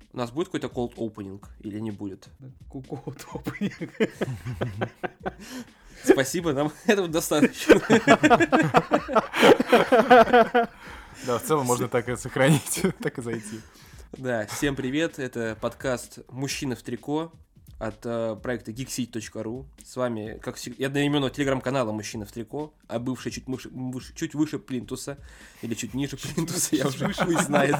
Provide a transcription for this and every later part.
У нас будет какой-то cold opening или не будет? Cold opening. Спасибо, нам этого достаточно. Да, в целом можно так и сохранить, так и зайти. Да, всем привет, это подкаст «Мужчины в трико» от проекта geekseat.ru. С вами, как всегда, одноименного телеграм-канала «Мужчины в трико», а бывший чуть выше Плинтуса, или чуть ниже Плинтуса, я уже хуй знает.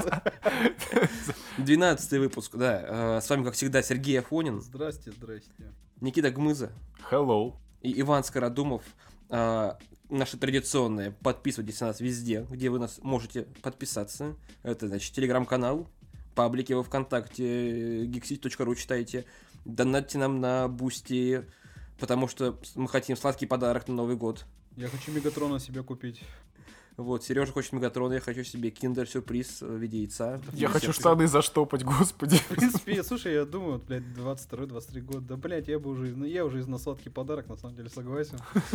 12-й выпуск, да. С вами, как всегда, Сергей Афонин. Здрасте. Никита Гмыза. Hello. И Иван Скородумов. Наши традиционные. Подписывайтесь на нас везде, где вы нас можете подписаться. Это, значит, телеграм-канал, паблики во ВКонтакте, geekseat.ru читайте. Донатьте нам на Бусти, потому что мы хотим сладкий подарок на Новый год. Я хочу Мегатрона себе купить. Вот, Сережа хочет Мегатрона, я хочу себе киндер-сюрприз в виде яйца. Я хочу штаны заштопать, господи. В принципе, слушай, я думаю, вот, блядь, 22-23 год, да, блядь, я уже на сладкий подарок, на самом деле, согласен.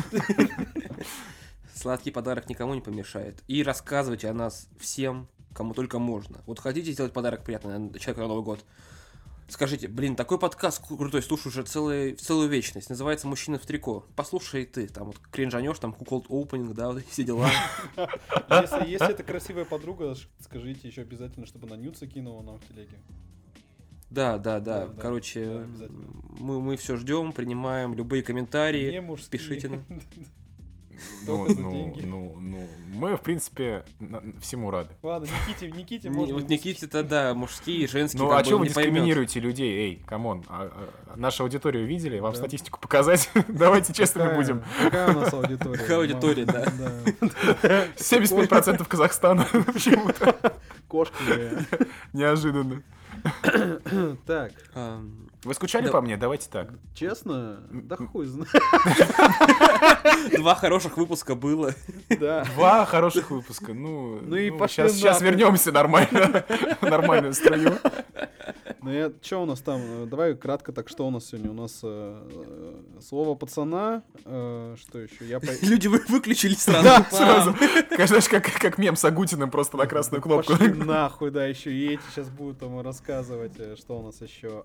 Сладкий подарок никому не помешает. И рассказывайте о нас всем, кому только можно. Вот хотите сделать подарок приятный человеку на Новый год? Скажите, блин, такой подкаст крутой, слушаю уже целую вечность. Называется «Мужчины в трико». Послушай ты, там вот кринжанешь, там cold opening, да, вот все дела. Если это красивая подруга, скажите еще обязательно, чтобы она нюцы кинула нам в телеге. Да. Короче, мы все ждем, принимаем любые комментарии. Пишите нам. Мы, в принципе, всему рады. Ладно, Никите можно... Вот Никите-то, да, мужские, женские, ну, а чего вы дискриминируете людей? Эй, камон, нашу аудиторию видели? Вам статистику показать? Давайте честными будем. Какая у нас аудитория? Какая аудитория, да. 75% Казахстана почему-то. Кошки. Неожиданно. Так. Вы скучали по мне? Давайте так. Честно? Да хуй знает. 2 хороших выпуска было. Да. 2 хороших выпуска. Ну и пошли сейчас вернемся нормально. В нормальную струю. Ну, что у нас там? Давай кратко так, что у нас сегодня? У нас слово пацана. Что еще? Люди выключили сразу. Да, сразу. Знаешь, как мем с Агутиным, просто на красную кнопку. Пошли нахуй, да, еще и эти сейчас будут там рассказывать, что у нас еще.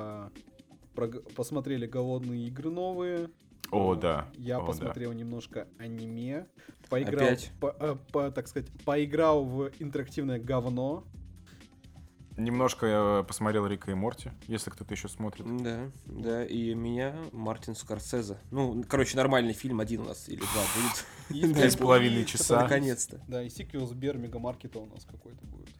Посмотрели «Голодные игры» новые. О, да. Я посмотрел немножко аниме. Поиграл, опять? так сказать, поиграл в интерактивное говно. Немножко я посмотрел Рика и Морти, если кто-то еще смотрит. Да, и меня Мартин Скорсезе. Ну, короче, нормальный фильм, 1 у нас или 2 будет. 2,5 часа. Наконец-то. Да, и сиквел с Мегамаркета у нас какой-то будет.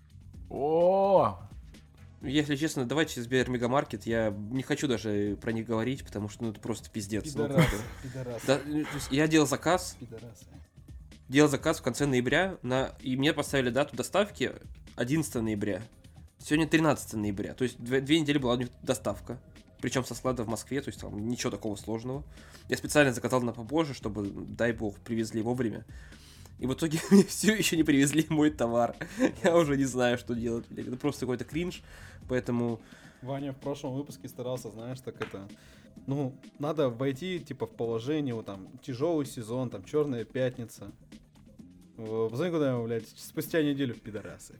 О! Если честно, давайте Сбер Мегамаркет, я не хочу даже про них говорить, потому что это просто пиздец. Пидорасы. Да, я делал заказ. Делал заказ в конце ноября, и мне поставили дату доставки 11 ноября. Сегодня 13 ноября, то есть 2 недели была у них доставка. Причем со склада в Москве, то есть там ничего такого сложного. Я специально заказал на попозже, чтобы, дай бог, привезли вовремя. И в итоге мне все еще не привезли мой товар. Я уже не знаю, что делать. Это просто какой-то кринж, поэтому... Ваня в прошлом выпуске старался, знаешь, так это... Ну, надо войти, типа, в положение, вот там, тяжелый сезон, там, Черная пятница. Посмотри, куда ему, блядь, спустя неделю пидорасы.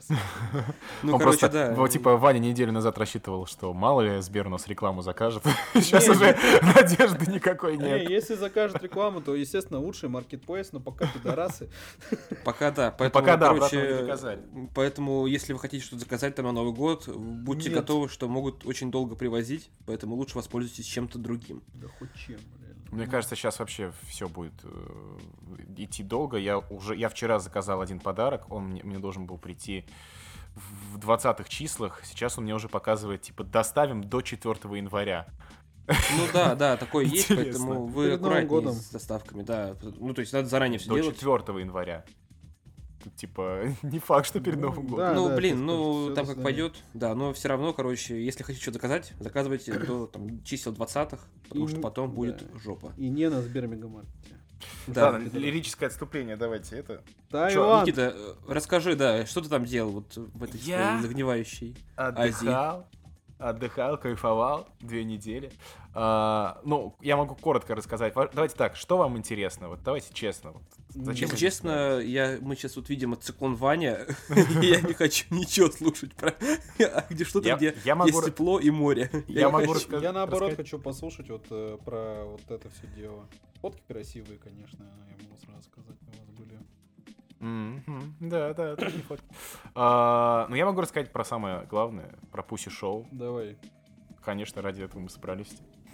Ну, он короче, просто, да. Типа, Ваня неделю назад рассчитывал, что мало ли Сбер у нас рекламу закажет. Сейчас уже надежды никакой нет. Если закажет рекламу, то, естественно, лучший маркетплейс, но пока пидорасы. Пока да. Пока да, обратно не доказали. Поэтому, если вы хотите что-то заказать там на Новый год, будьте готовы, что могут очень долго привозить, поэтому лучше воспользуйтесь чем-то другим. Да хоть чем, блин. Мне кажется, сейчас вообще все будет идти долго. Я вчера заказал 1 подарок, он мне должен был прийти в 20-х числах. Сейчас он мне уже показывает, типа, доставим до 4 января. Ну да, такое есть, поэтому вы перед Новым аккуратнее годом с доставками, да. Ну, то есть надо заранее все до делать. 4 января. Тут, типа, не факт, что перед Новым годом. Да, Ну, блин, всё там как заранее. пойдет. Да, но все равно, короче, если хотите что-то заказать, заказывайте до там, чисел 20-х, потому что потом будет жопа. И не на Сбер Мегамаркете. Да. Лирическое отступление, давайте это. Да, Чё, Иван, Никита, расскажи, да, что ты там делал вот в этой своей загнивающей Азии? Отдыхал, кайфовал 2 недели. Ну, я могу коротко рассказать. Давайте так, что вам интересно? Вот давайте честно. Вот. Зачем Если мы честно, мы сейчас вот видим циклон Ваня, и я не хочу ничего слушать про где что-то, где есть тепло и море. Я наоборот хочу послушать вот про вот это все дело. Фотки красивые, конечно, я могу сразу сказать, у вас были. Да, такие фотки. Но я могу рассказать про самое главное, про Pussy Show. Давай. Конечно, ради этого мы собрались.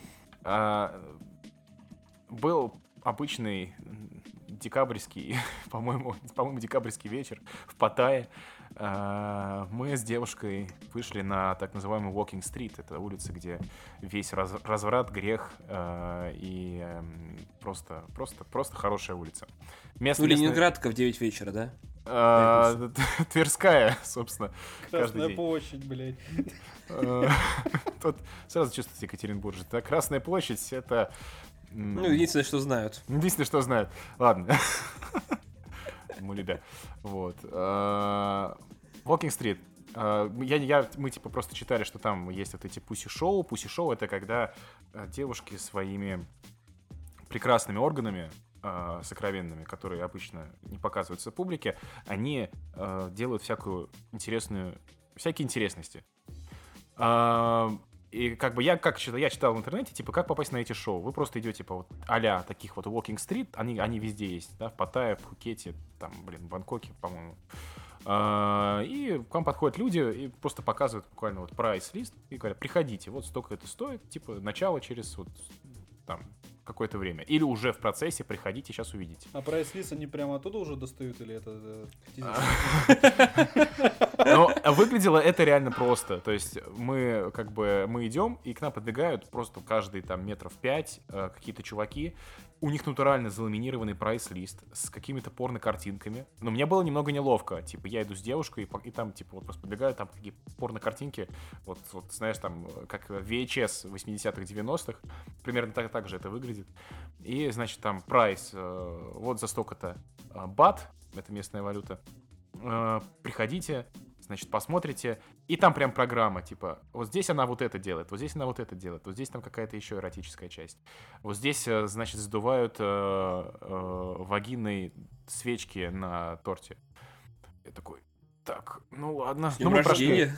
Был обычный декабрьский, по-моему, декабрьский вечер в Паттайе. Мы с девушкой вышли на так называемый Walking Street. Это улица, где весь разврат, грех и просто хорошая улица. Ленинградка в 9 вечера, да? Тверская, собственно. Красная площадь, блядь. Тут сразу чувствуется Екатеринбург. Красная площадь — это... единственное, что знают. Единственное, что знают. Ладно. Мы любя. Вот. Walking Street. Мы типа просто читали, что там есть вот эти пусси-шоу. Пусси-шоу — это когда девушки своими прекрасными органами, сокровенными, которые обычно не показываются публике, они делают всякие интересности. И как бы я читал в интернете, типа, как попасть на эти шоу. Вы просто идете по вот а-ля таких вот Walking Street, они везде есть, да, в Паттайе, в Пхукете, там, в Бангкоке, по-моему. И к вам подходят люди и просто показывают буквально вот прайс-лист и говорят: приходите, вот столько это стоит, типа, начало через вот там какое-то время. Или уже в процессе, приходите, сейчас увидите. А прайс-лист они прямо оттуда уже достают, или это... Но выглядело это реально просто. То есть мы идем, и к нам подбегают просто каждый там метров 5 какие-то чуваки. У них натурально заламинированный прайс-лист с какими-то порно-картинками. Но мне было немного неловко. Типа, я иду с девушкой, и там, типа, вот просто подбегают, там такие порно-картинки. Вот, знаешь, там, как VHS 80-х, 90-х. Примерно так же это выглядит. И, значит, там прайс вот за столько-то бат, это местная валюта. Приходите, значит, посмотрите, и там прям программа, типа, вот здесь она вот это делает, вот здесь она вот это делает, вот здесь там какая-то еще эротическая часть. Вот здесь, значит, задувают вагинные свечки на торте. Я такой: так, ну ладно. С днем рождения.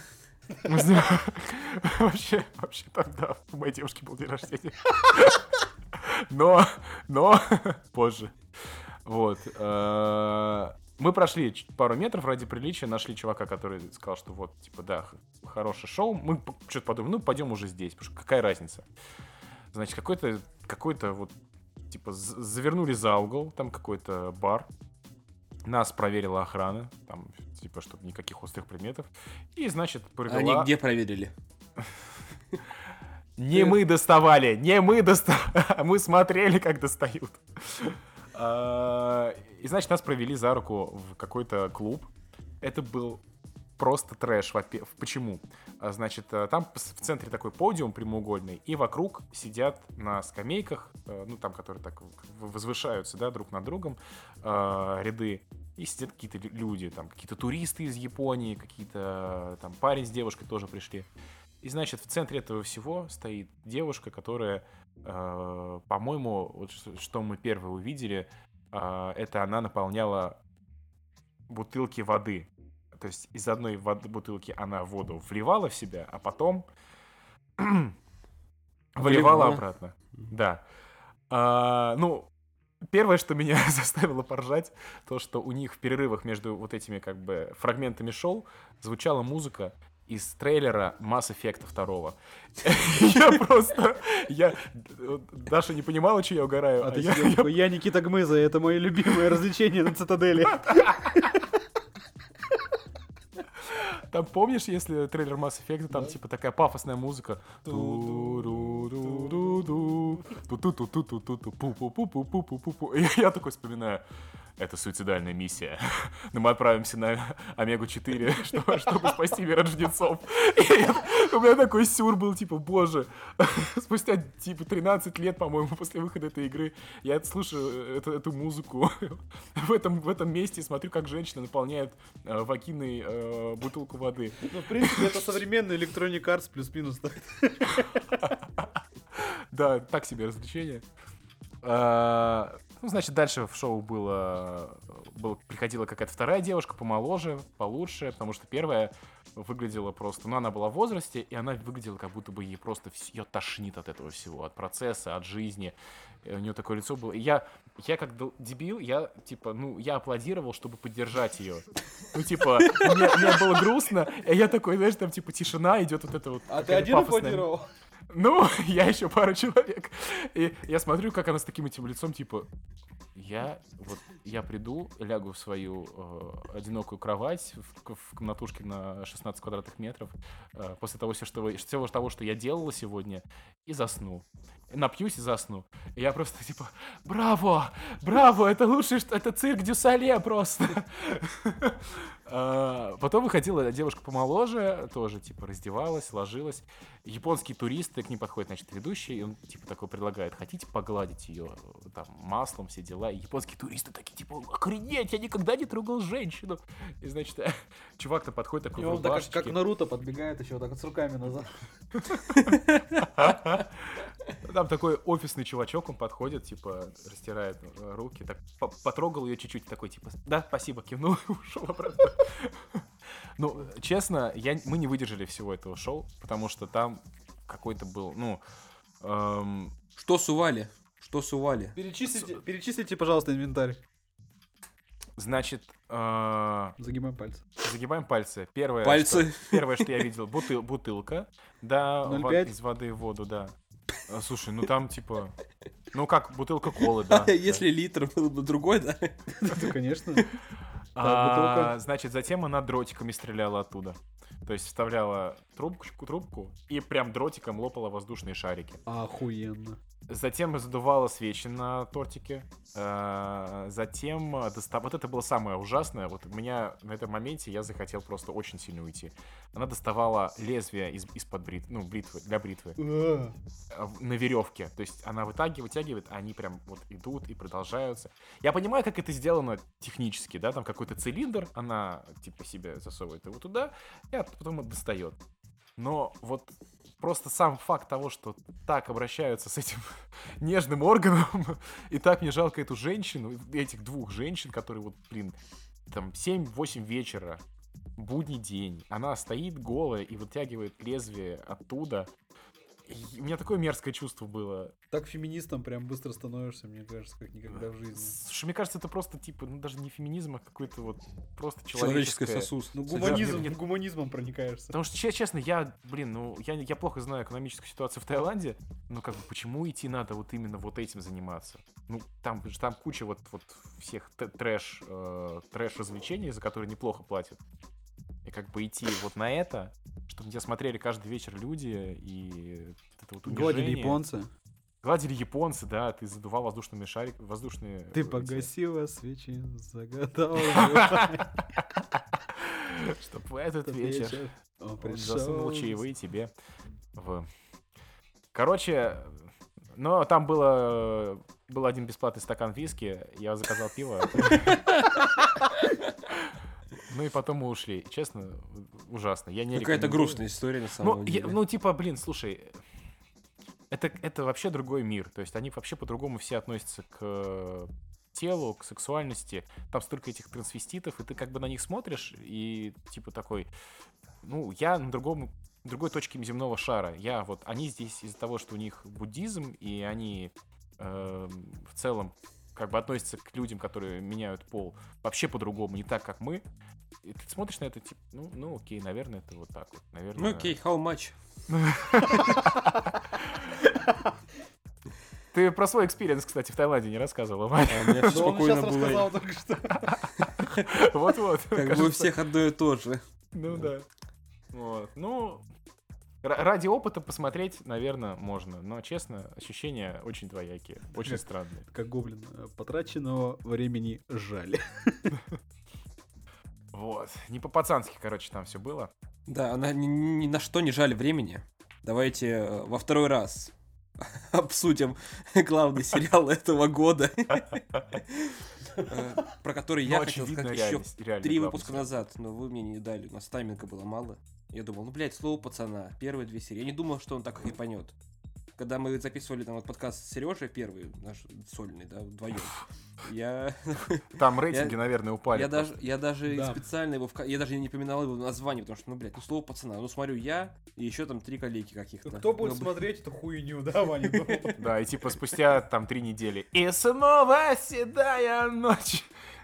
Вообще тогда у моей девушки был день рождения. Но позже. Вот. Мы прошли пару метров ради приличия, нашли чувака, который сказал, что вот, типа, да, хорошее шоу. Мы что-то подумали, пойдем уже здесь, потому что какая разница. Значит, какой-то вот, типа, завернули за угол, там какой-то бар. Нас проверила охрана, там, типа, чтобы никаких острых предметов. И, значит, провела... Они где проверили? Не мы доставали, мы смотрели, как достают. И, значит, нас провели за руку в какой-то клуб. Это был просто трэш. Почему? Значит, там в центре такой подиум прямоугольный, и вокруг сидят на скамейках, ну, там, которые так возвышаются, да, друг над другом, ряды, и сидят какие-то люди, там, какие-то туристы из Японии, какие-то, там, парень с девушкой тоже пришли. И, значит, в центре этого всего стоит девушка, которая, по-моему, вот что мы первые увидели, это она наполняла бутылки воды. То есть из одной бутылки она воду вливала в себя, а потом выливала обратно. Да. Ну, первое, что меня заставило поржать, то, что у них в перерывах между вот этими как бы фрагментами шоу звучала музыка из трейлера Mass Effect 2. Даша не понимала, что я угораю. Я Никита Гмыза, это мое любимое развлечение на Цитадели. Там, помнишь, если трейлер Mass Effect, там типа такая пафосная музыка. Я такой вспоминаю: это суицидальная миссия. Но мы отправимся на Омегу-4, чтобы спасти мир от жнецов. У меня такой сюр был, типа, боже. Спустя, типа, 13 лет, по-моему, после выхода этой игры, я слушаю эту музыку в этом месте, смотрю, как женщина наполняет вагиной бутылку воды. Ну, в принципе, это современный Electronic Arts плюс-минус. Да, так себе развлечение. Ну, значит, дальше в шоу приходила какая-то вторая девушка, помоложе, получше, потому что первая выглядела просто... Ну, она была в возрасте, и она выглядела, как будто бы ей просто ее тошнит от этого всего, от процесса, от жизни. И у нее такое лицо было. И я как дебил, я аплодировал, чтобы поддержать ее. Ну, типа, мне было грустно, и я такой, знаешь, там, типа, тишина, идет вот это вот... А ты один аплодировал? Ну, я еще пару человек. И я смотрю, как она с таким этим лицом, типа, я приду, лягу в свою одинокую кровать в комнатушке на 16 квадратных метров после того, всего того, что я делала сегодня, и засну. Напьюсь и засну. И я просто, типа, браво, это лучшее, это цирк дю Соле просто. Потом выходила девушка помоложе, тоже, типа, раздевалась, ложилась. Японские туристы, к ним подходит, значит, ведущий, и он, типа, такой предлагает, хотите погладить ее там маслом, все дела. И японские туристы такие, типа, охренеть, я никогда не трогал женщину. И, значит, чувак-то подходит такой в рубашечке. Как Наруто подбегает еще вот так вот с руками назад. Там такой офисный чувачок, он подходит, типа, растирает руки, так потрогал ее чуть-чуть, такой, типа, да, спасибо, кивнул и ушел обратно. Ну, честно, мы не выдержали всего этого шоу, потому что там какой-то был, Что сували? Перечислите, пожалуйста, инвентарь. Значит, Загибаем пальцы. Загибаем пальцы. Первое, что я видел, бутылка, да, из воды в воду, да. Слушай, ну там типа, ну как бутылка колы, да. Если литр был бы другой, да? Да, конечно. Значит, затем она дротиками стреляла оттуда. То есть вставляла трубку и прям дротиком лопала воздушные шарики. Охуенно. Затем задувала свечи на тортике. Затем вот это было самое ужасное. Вот у меня на этом моменте я захотел просто очень сильно уйти. Она доставала лезвие из-под бритвы, для бритвы. На веревке. То есть она вытягивает, а они прям вот идут и продолжаются. Я понимаю, как это сделано технически, да, там какой-то цилиндр, она типа себе засовывает его туда, и потом достает. Но вот просто сам факт того, что так обращаются с этим нежным органом, и так мне жалко эту женщину, этих двух женщин, которые вот, там 7-8 вечера, будний день, она стоит голая и вытягивает лезвие оттуда. И у меня такое мерзкое чувство было. Так феминистом прям быстро становишься, мне кажется, как никогда в жизни. Слушай, мне кажется, это просто типа, даже не феминизм, а какой-то вот просто человеческое сосуд. Ну, гуманизмом проникаешься. Потому что, честно, я плохо знаю экономическую ситуацию в Таиланде, но как бы почему идти надо вот именно вот этим заниматься? Ну, там куча вот всех трэш-развлечений, за которые неплохо платят. И как бы идти вот на это, чтобы тебя смотрели каждый вечер люди, и это вот унижение. Гладили японцы, да, ты задувал воздушными шариками, Ты погасила свечи, загадал. Чтоб в этот вечер он засунул чаевые тебе в... Короче, но там был один бесплатный стакан виски, я заказал пиво. Ну и потом мы ушли. Честно, ужасно. Я не Какая-то грустная история на самом деле. Ну, типа, слушай, это вообще другой мир. То есть они вообще по-другому все относятся к телу, к сексуальности. Там столько этих трансвеститов, и ты как бы на них смотришь, и типа такой, ну, я на другой точке земного шара. Они здесь из-за того, что у них буддизм, и они в целом как бы относятся к людям, которые меняют пол, вообще по-другому, не так, как мы. И ты смотришь на это, типа, ну окей, наверное, это вот так вот. Наверное... Ну окей, how much? Ты про свой экспириенс, кстати, в Таиланде не рассказывал. У меня все спокойно было. Рассказал только что. Вот-вот. Как бы у всех одно и то же. Ну да. Вот. Ну, ради опыта посмотреть, наверное, можно. Но, честно, ощущения очень двоякие. Очень странные. Как гоблин. Потраченного времени жаль. Вот. Не по-пацански, короче, там все было. Да, она ни на что не жаль времени. Давайте во второй раз обсудим главный сериал этого года, про который я хотел сказать еще 3 выпуска назад, но вы мне не дали, у нас тайминга было мало. Я думал, слово пацана, первые 2 серии. Я не думал, что он так хайпанет. когда мы записывали там вот подкаст с Сережей первый, наш сольный, да, вдвоем, Там рейтинги, наверное, упали. Я даже специально его, я даже не поминал его название, потому что, блядь, слово пацана, смотрю я и еще там 3 коллеги каких-то. Кто будет смотреть эту хуйню, да, Ваня? Да, и типа спустя там 3 недели. И снова седая ночь.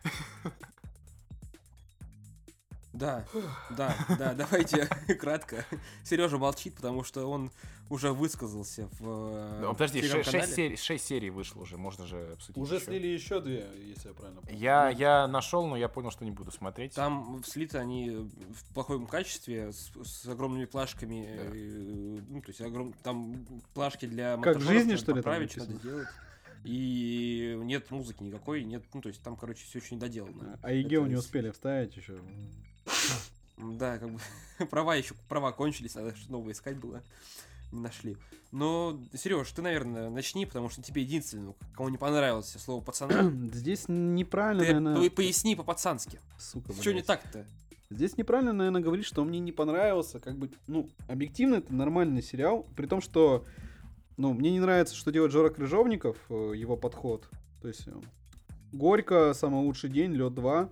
Да, давайте кратко. Сережа молчит, потому что он уже высказался в подожди, телеграм-канале. 6 серий вышло уже, можно же обсудить. Уже слили еще 2, если я правильно помню. Я нашел, но я понял, что не буду смотреть. Там слиты они в плохом качестве, с огромными плашками. Ну, то есть там плашки для как в жизни, что ли, поправить, надо делать. И нет музыки никакой, нет, ну, то есть там, короче, все очень недоделано. А ЕГЭ не успели вставить еще. Да, как бы права кончились, надо что новое искать было. Не нашли. Но, Сереж, ты, наверное, начни, потому что тебе единственный, кому не понравилось слово пацана. Здесь неправильно, ты наверное... поясни по-пацански. Сука, блядь. Что не так-то? Здесь неправильно, наверное, говорить, что он мне не понравился. Как бы, ну, объективно, это нормальный сериал. При том, что, ну, мне не нравится, что делает Жора Крыжовников, его подход. То есть, Горько, Самый лучший день, Лед 2.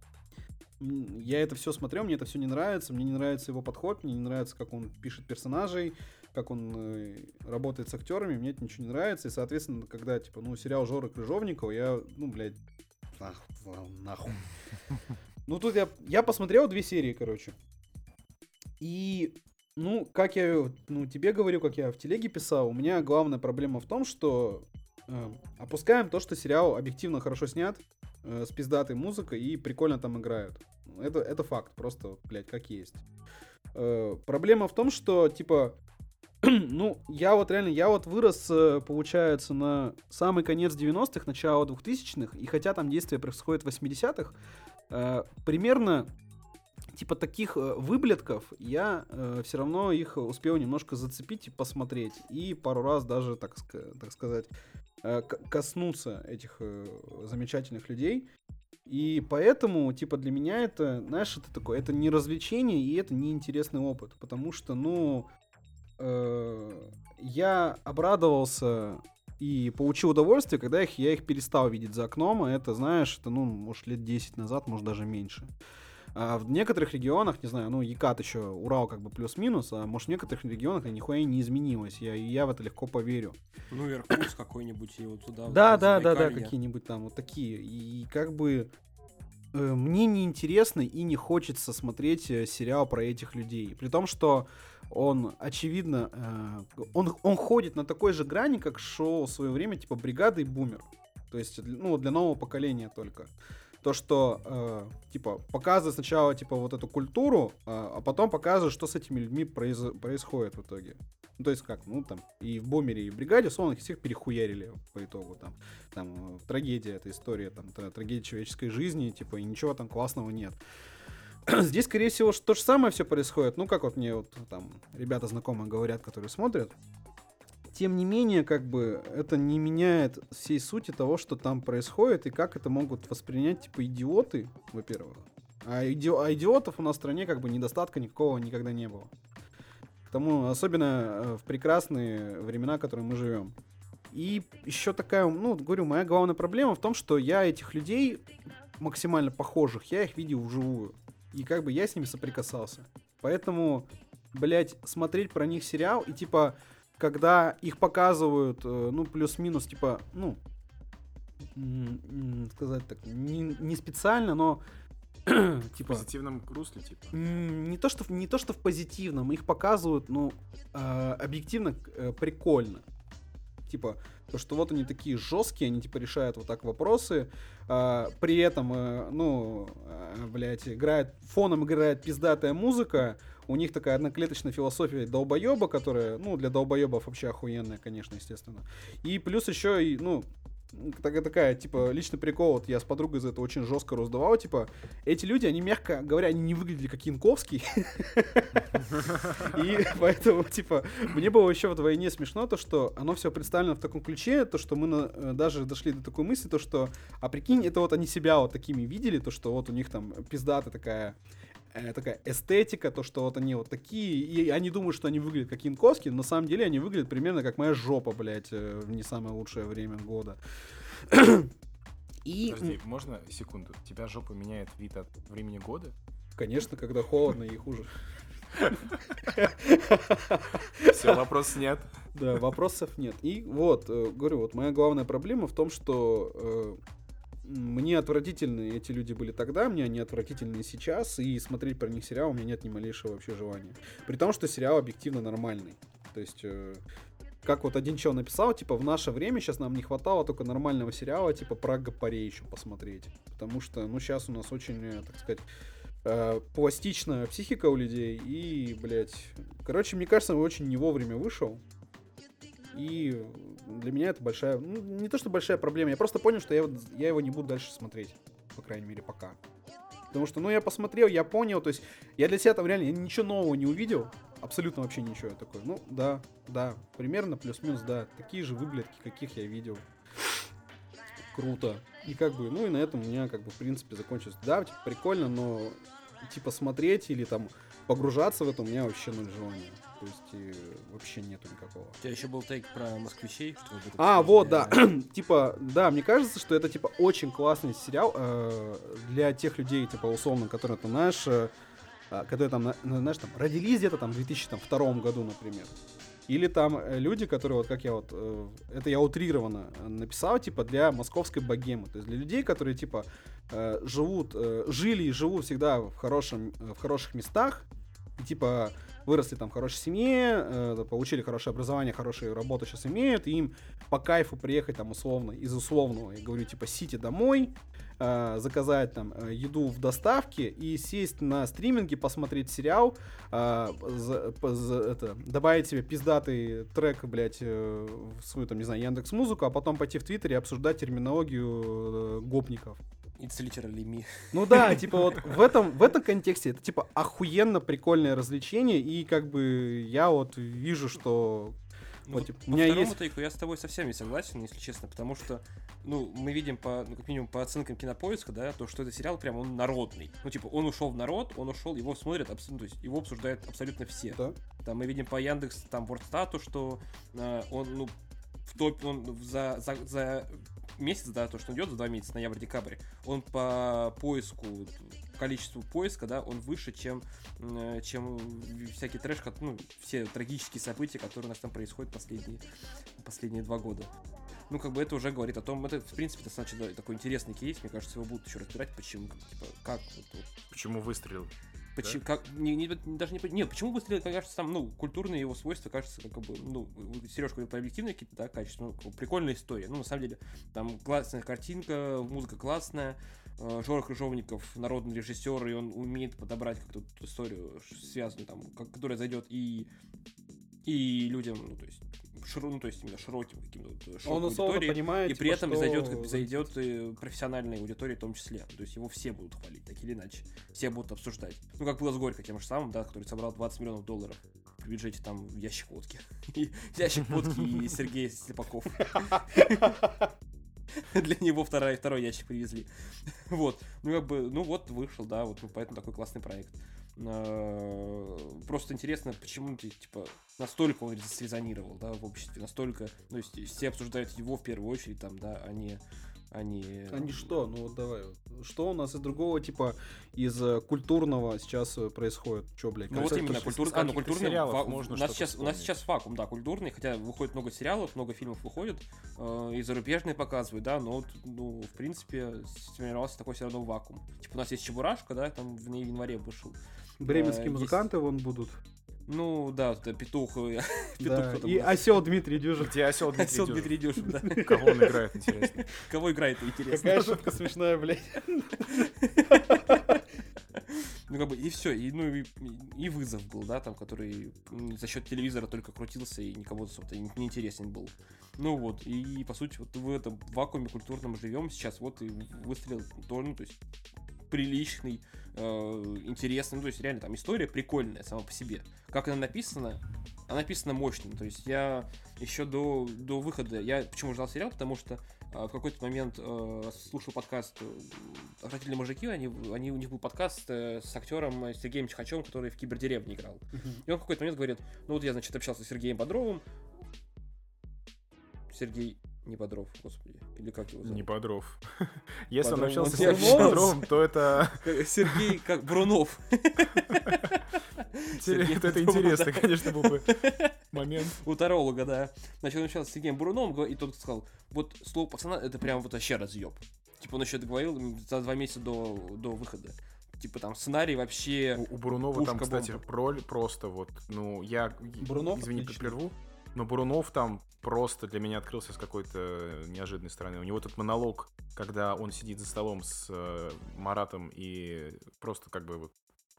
Я это все смотрел, мне это все не нравится. Мне не нравится его подход, мне не нравится, как он пишет персонажей, как он работает с актерами, мне это ничего не нравится. И, соответственно, когда, типа, ну, сериал Жоры Крыжовникова, я, ну, блядь, нахуй. Ну, тут я посмотрел 2 серии, короче. И, ну, как я, ну, тебе говорю, как я в телеге писал, у меня главная проблема в том, что опускаем то, что сериал объективно хорошо снят, с пиздатой музыкой и прикольно там играют. Это факт, просто, блядь, как есть. Проблема в том, что, типа, ну, я вот вырос, получается, на самый конец 90-х, начало 2000-х, и хотя там действие происходит в 80-х, примерно, типа, таких выблетков я все равно их успел немножко зацепить и посмотреть, и пару раз даже, так сказать, коснуться этих замечательных людей. И поэтому, типа, для меня это, знаешь, это такое, это не развлечение и это не интересный опыт, потому что, ну, я обрадовался и получил удовольствие, когда я их перестал видеть за окном, а это, знаешь, это, ну, может, лет 10 назад, может, даже меньше. А в некоторых регионах, не знаю, ну, Екат еще, Урал как бы плюс-минус, а может в некоторых регионах нихуя не изменилось. Я в это легко поверю. Ну, Иркутск какой-нибудь, и вот туда. Да, какие-нибудь там вот такие. И как бы мне неинтересно и не хочется смотреть сериал про этих людей. При том, что он, очевидно, он ходит на такой же грани, как шоу в свое время, типа «Бригада» и «Бумер». То есть, ну, для нового поколения только. То, что, типа, показывает сначала, типа, вот эту культуру, а потом показывает, что с этими людьми происходит в итоге. Ну, то есть, как, ну, там, и в «Бумере», и в «Бригаде», условно, их всех перехуярили по итогу, там, трагедия, эта история, там, трагедия человеческой жизни, типа, и ничего там классного нет. Здесь, скорее всего, то же самое все происходит, ну, как вот мне, вот, там, ребята знакомые говорят, которые смотрят. Тем не менее, как бы, это не меняет всей сути того, что там происходит, и как это могут воспринять, типа, идиоты, во-первых. А идиотов у нас в стране, как бы, недостатка никакого никогда не было. Потому, особенно в прекрасные времена, в которые мы живем. И еще такая, ну, говорю, моя главная проблема в том, что я этих людей, максимально похожих, я их видел вживую. И, как бы, я с ними соприкасался. Поэтому, блядь, смотреть про них сериал, и, типа, когда их показывают, ну, плюс-минус, типа, ну, сказать так, не специально, но типа... В позитивном русле, типа? Не то, что в позитивном, их показывают, ну, объективно прикольно. Типа, то, что вот они такие жесткие, они, типа, решают вот так вопросы, при этом, ну, блядь, фоном играет пиздатая музыка, у них такая одноклеточная философия долбоеба, которая, ну, для долбоебов вообще охуенная, конечно, естественно. И плюс еще, и, ну, такая, типа, личный прикол, вот я с подругой за это очень жестко раздувал, типа, эти люди, они, мягко говоря, они не выглядели как Янковский. И поэтому, типа, мне было еще вдвойне смешно то, что оно все представлено в таком ключе, то, что мы даже дошли до такой мысли, то, что, а прикинь, это вот они себя вот такими видели, то, что вот у них там пиздатая такая такая эстетика, то, что вот они вот такие, и они думают, что они выглядят как янковские, но на самом деле они выглядят примерно как моя жопа, блядь, в не самое лучшее время года. И, Подожди, можно секунду? Тебя жопа меняет вид от времени года? конечно, когда холодно и хуже. Все, вопрос снят. Да, вопросов нет. И вот, говорю, вот моя главная проблема в том, что мне отвратительны эти люди были тогда, мне они отвратительны сейчас, и смотреть про них сериал у меня нет ни малейшего вообще желания. При том, что сериал объективно нормальный. То есть, как вот один чел написал, типа, в наше время сейчас нам не хватало только нормального сериала, типа, про гопарей еще посмотреть. Потому что, ну, сейчас у нас очень, так сказать, пластичная психика у людей, и, блядь, короче, мне кажется, он очень не вовремя вышел. И для меня это большая, ну, не то что большая проблема, я просто понял, что я его не буду дальше смотреть, по крайней мере, пока. Потому что, ну, я посмотрел, я понял, то есть, я для себя там реально ничего нового не увидел, абсолютно вообще ничего. Я такой, ну, да, примерно плюс-минус, да, такие же выглядки, каких я видел. Круто. И как бы, ну, и на этом у меня, как бы, в принципе, закончилось. Да, типа, прикольно, но, типа, смотреть или там погружаться в это у меня вообще ноль желания. То есть вообще нету никакого. У тебя еще был тейк про москвичей. Вот, да. Типа, да, мне кажется, что это, типа, очень классный сериал для тех людей, типа, условно, которые, ты знаешь, которые там, знаешь, там, родились где-то там в 2002 году, например. Или там люди, которые, вот как я вот, это я утрированно написал, типа, для московской богемы. То есть для людей, которые, типа, жили и живут всегда в хороших местах, и, типа, выросли там в хорошей семье, получили хорошее образование, хорошую работу сейчас имеют, и им по кайфу приехать там условно, из условного, я говорю, типа, сити домой, заказать там еду в доставке и сесть на стриминге, посмотреть сериал, добавить себе пиздатый трек, блядь, в свою, там, не знаю, Яндекс.Музыку, а потом пойти в Твиттере и обсуждать терминологию гопников. It's literally me. Ну да, типа вот в этом контексте это типа охуенно прикольное развлечение, и как бы я вот вижу, что Ну, вот, типа, по у меня второму есть... тейку я с тобой совсем не согласен, если честно, потому что, ну, мы видим по, ну, как минимум по оценкам Кинопоиска, да, то, что этот сериал прям он народный. Ну, типа, он ушел в народ, его смотрят, то есть его обсуждают абсолютно все. Да. Там мы видим по Яндекс, там, Вордстату, что он, ну, в топ, он за месяц, да, то, что он идет, за 2 месяца, ноябрь-декабрь, он по поиску, количеству поиска, да, он выше, чем всякий трэш, ну, все трагические события, которые у нас там происходят последние 2 года. Ну, как бы это уже говорит о том, это, в принципе, достаточно такой интересный кейс, мне кажется, его будут еще разбирать, почему, типа, как вот. Почему выстрелил? Почему, Да? как, нет, почему выстрелил, кажется, там, ну, культурные его свойства, кажется, как бы, ну, Сережка говорил про объективные какие-то, да, качества, ну, прикольная история, ну, на самом деле, там классная картинка, музыка классная, Жора Крыжовников, народный режиссер, и он умеет подобрать как-то историю связанную, там, которая зайдет и людям, ну, то есть, именно широким каким-то Он условно аудитории, понимает, и типа, при этом что... зайдет и профессиональной аудитории в том числе. То есть его все будут хвалить, так или иначе. Все будут обсуждать. Ну, как было с Горько, тем же самым, да, который собрал $20 миллионов в бюджете там ящик водки. Ящик водки и Сергей Слепаков. Для него второй ящик привезли. Вот. Ну, как бы, ну вот, вышел, да, вот поэтому такой классный проект. Просто интересно, почему, типа, настолько он срезонировал, да, в обществе, настолько, ну, все обсуждают его в первую очередь, там, да, они что? Ну вот давай. Что у нас из другого, типа, из культурного сейчас происходит? Че, блядь? Ну вот именно, культурный. Можно у нас сейчас вакуум, да, культурный, хотя выходит много сериалов, много фильмов выходит, и зарубежные показывают, да, но, ну, в принципе, сформировался такой все равно вакуум. Типа у нас есть Чебурашка, да, там в январе вышел. Бременские музыканты вон будут. Ну, да, это петух. Да. И осел Дмитрий Дюжев. Где осел Дмитрий Дюжев, да. Кого он играет, интересно? Кого играет, интересно. Какая шутка смешная, блядь. Ну, как бы, и все, и вызов был, да, там, который за счет телевизора только крутился и никому, собственно, не интересен был. Ну вот, и по сути, вот в этом вакууме культурном живем сейчас, вот и выстрелил, ну, то есть приличный, интересный. Ну, то есть, реально, там история прикольная сама по себе. Как она написана мощно. То есть, я еще до выхода... Я почему ждал сериал? Потому что в какой-то момент слушал подкаст «Отвратительные мужики». У них был подкаст с актером Сергеем Чихачевым, который в «Кибердеревне» играл. И он в какой-то момент говорит, ну вот я, значит, общался с Сергеем Бодровым. Сергей не Бодров, господи. Или как его зовут? Не Бодров. Если он Бодров, общался с он Сергеем Бодровым, то это... Сергей как Брунов. Это интересно, конечно, был бы момент. У таролога, да. Значит, он общался с Сергеем Бруновым, и тот сказал, вот слово пацана, это прям вот вообще разъеб. Типа он еще это говорил за 2 месяца до выхода. Типа там сценарий вообще... У Бурунова там, кстати, роль просто вот, ну, я, Бурунов извини, прерву, но Бурунов там просто для меня открылся с какой-то неожиданной стороны. У него этот монолог, когда он сидит за столом с Маратом и просто как бы вот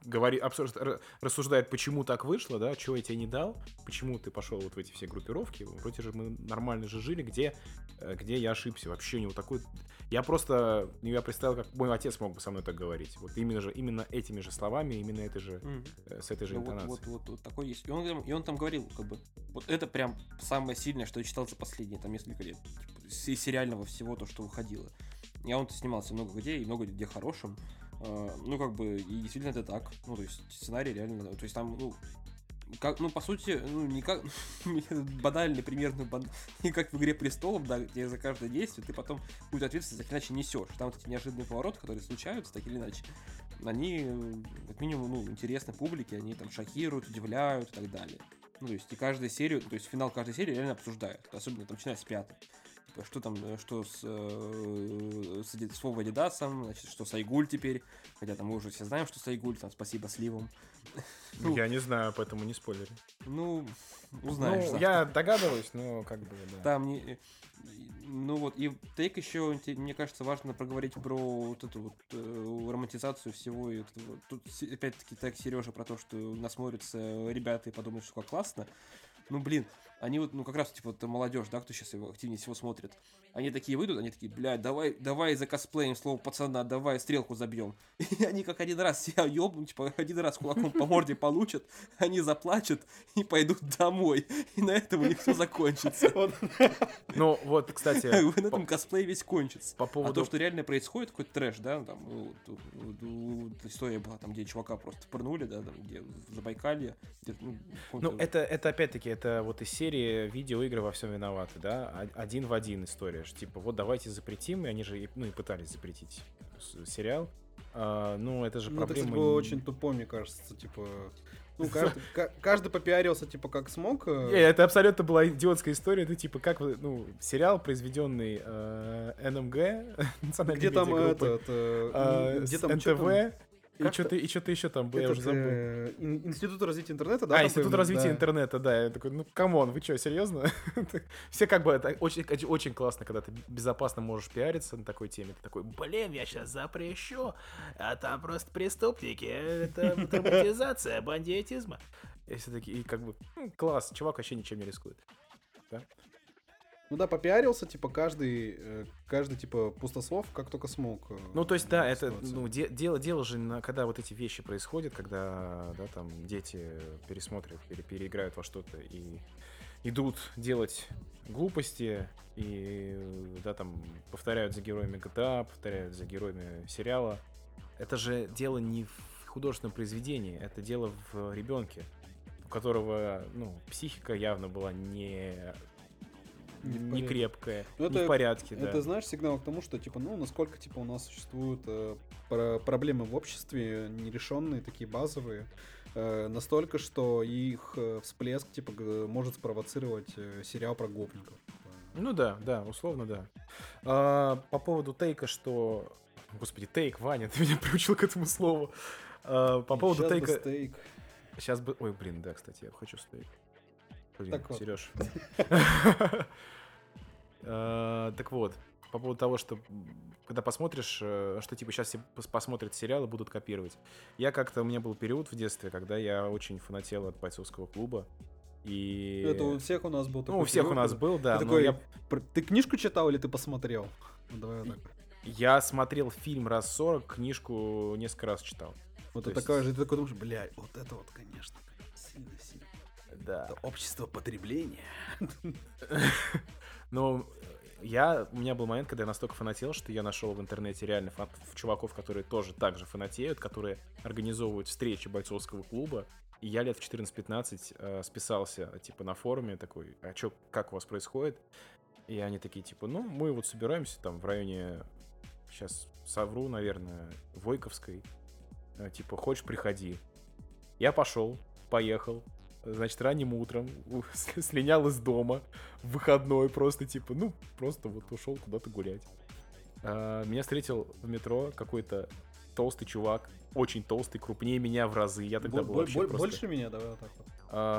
рассуждает, почему так вышло, да, чего я тебе не дал, почему ты пошел вот в эти все группировки, вроде же мы нормально же жили, где я ошибся, вообще у него такой... Я представил, как мой отец мог бы со мной так говорить, вот именно этими же словами, именно с этой же интонацией. Вот такой есть. И он там говорил, как бы, вот это прям самое сильное, что я читал за последние там несколько лет, типа, из сериального всего то, что выходило. Я он снимался много где, и много где хорошим. Ну, как бы, и действительно это так. Ну, то есть, сценарий реально... То есть, там, по сути, не как... банальный, примерно, не как в «Игре престолов», да, где за каждое действие ты потом какую-то ответственность так иначе несешь. Там вот эти неожиданные повороты, которые случаются, так или иначе, они, как минимум, интересны публике, они там шокируют, удивляют и так далее. Ну, то есть, и каждую серию, то есть, финал каждой серии реально обсуждают. Особенно, там, начиная с 5-й. Что там, что с Вовой Адидасом, значит, что с Айгуль теперь. Хотя там мы уже все знаем, что с Айгуль, там, спасибо сливам. Я не знаю, поэтому не спойлери. Узнаешь. Я догадываюсь, но как бы, да. Там и Тейк еще, мне кажется, важно проговорить про вот эту вот романтизацию всего. И тут, опять-таки, так Сережа про то, что насмотрятся ребята и подумают, что как классно. Они вот, как раз, типа, вот молодежь, да, кто сейчас его активнее всего смотрит. Они такие выйдут, они такие, блядь, давай закосплеим слово пацана, давай стрелку забьем. И они как один раз себя ёбнут, типа, один раз кулаком по морде получат, они заплачут и пойдут домой. И на этом у них все закончится. Ну, вот, кстати... На этом косплей весь кончится. По поводу... А то, что реально происходит, какой-то трэш, да, там, история была, там, где чувака просто пырнули, да, там, где в Забайкалье. Это опять-таки, это вот из серии видеоигры во всем виноваты, да, один в один история, что типа вот давайте запретим, и они же и пытались запретить сериал, это же проблема. Это, кстати, было очень тупо, мне кажется, типа, каждый попиарился, типа, как смог. Это абсолютно была идиотская история, типа, как, сериал, произведенный НМГ, национальной где там НТВ, и что-то еще там было, я уже забыл. Институт развития интернета, да? Институт развития интернета, да. Я такой, камон, вы что, серьезно? Все как бы, это очень классно, когда ты безопасно можешь пиариться на такой теме. Ты такой, блин, я сейчас запрещу, а там просто преступники, это драматизация бандитизма. И все такие, и как бы, класс, чувак вообще ничем не рискует. Да? Попиарился, типа, каждый, типа, пустослов, как только смог. То есть, да, это, дело же, когда вот эти вещи происходят, когда, да, там, дети пересмотрят, переиграют во что-то и идут делать глупости, и, да, там, повторяют за героями GTA, повторяют за героями сериала. Это же дело не в художественном произведении, это дело в ребенке, у которого, психика явно была не крепкая, не в порядке, да. Это, знаешь, сигнал к тому, что, типа, насколько, типа, у нас существуют проблемы в обществе, нерешенные, такие базовые, настолько, что их всплеск, типа, может спровоцировать сериал про гопников. Да, условно, да. По поводу Тейка, что... Господи, Тейк, Ваня, ты меня приучил к этому слову. По поводу Тейка... Сейчас бы... Ой, блин, да, кстати, я хочу стейк. Блин, так Сереж. Так вот, по поводу того, что когда посмотришь, что типа сейчас все посмотрят сериалы, будут копировать. У меня был период в детстве, когда я очень фанател от бойцовского клуба. И... Это у всех у нас был такой у всех период, у нас был, да. Ты книжку читал или ты посмотрел? Давай так. Я смотрел фильм раз 40, книжку несколько раз читал. Вот То это есть- такая же, ты такой думаешь, блядь, вот это вот, конечно, сильно. Да. Это общество потребления. Ну, у меня был момент, когда я настолько фанател, что я нашел в интернете реально чуваков, которые тоже так же фанатеют, которые организовывают встречи бойцовского клуба. И я лет в 14-15 списался, типа, на форуме такой, а чё, как у вас происходит? И они такие, типа, ну, мы вот собираемся там в районе, сейчас совру, наверное, Войковской. Типа, хочешь, приходи. Я пошел, поехал. Значит, ранним утром слинял из дома в выходной просто, типа, ну, просто вот ушел куда-то гулять. Меня встретил в метро какой-то толстый чувак, очень толстый, крупнее меня в разы. Я тогда был вообще просто... Больше меня, давай вот так вот.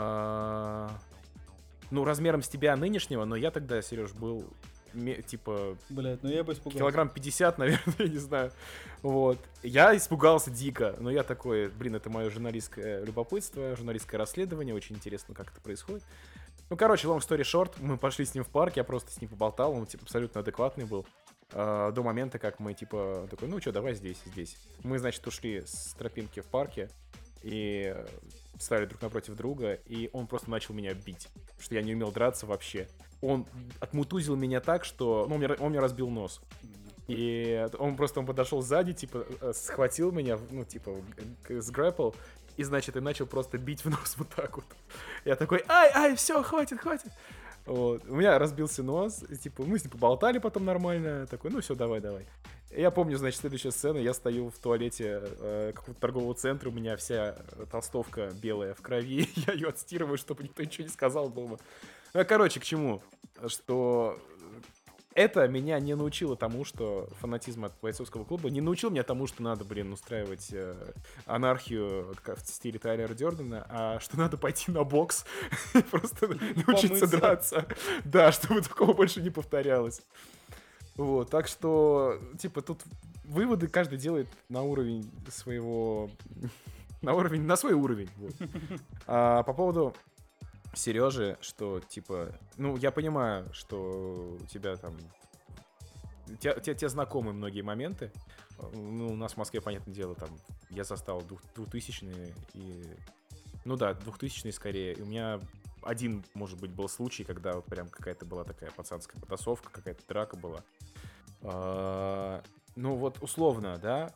Ну, размером с тебя нынешнего, но я тогда, Сереж, был типа... Блядь, ну я бы испугался. Килограмм 50, наверное, я не знаю. Вот. Я испугался дико, но я такой, блин, это мое журналистское любопытство, журналистское расследование, очень интересно, как это происходит. Ну, короче, long story short, мы пошли с ним в парк, я просто с ним поболтал, он, типа, абсолютно адекватный был. До момента, как мы, типа, такой, ну, что, давай здесь. Мы, значит, ушли с тропинки в парке и встали друг напротив друга, и он просто начал меня бить, потому что я не умел драться вообще. Он отмутузил меня так, что... Ну, он мне разбил нос. И он подошел сзади, типа, схватил меня, ну, типа, сгрэппл, и, значит, и начал просто бить в нос вот так вот. Я такой, ай, все, хватит. Вот. У меня разбился нос, и, типа, мы с ним поболтали потом нормально, такой, ну, все, давай. Я помню, значит, следующая сцена, я стою в туалете какого-то торгового центра, у меня вся толстовка белая в крови, я ее отстирываю, чтобы никто ничего не сказал дома. Короче, к чему? Что это меня не научило тому, что фанатизм от бойцовского клуба не научил меня тому, что надо, устраивать анархию в стиле Тайлера Дёрдена, а что надо пойти на бокс и просто научиться драться. Да, чтобы такого больше не повторялось. Вот, так что, типа, тут выводы каждый делает на уровень своего... на свой уровень. Вот. А по поводу Сережи, что, типа... Ну, я понимаю, что у тебя там... Тебе знакомы многие моменты. Ну, у нас в Москве, понятное дело, там... Я застал 2000-е и... Ну да, 2000-е скорее. И у меня один, может быть, был случай, когда вот прям какая-то была такая пацанская потасовка, какая-то драка была. Ну вот, условно, да,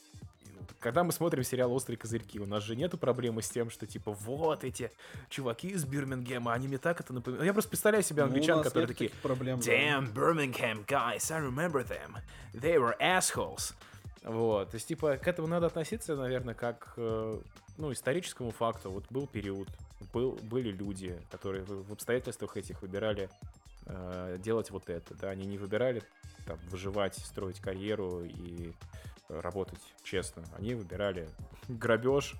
когда мы смотрим сериал «Острые козырьки», у нас же нету проблемы с тем, что, типа, вот эти чуваки из Бирмингема, они мне так это напоминают. Я просто представляю себе англичан, которые такие, damn, Birmingham guys, I remember them. They were assholes. Вот, то есть, типа, к этому надо относиться, наверное, как, ну, историческому факту. Вот был период, были люди, которые в обстоятельствах этих выбирали делать вот это, да, они не выбирали там выживать, строить карьеру и работать честно. Они выбирали грабеж,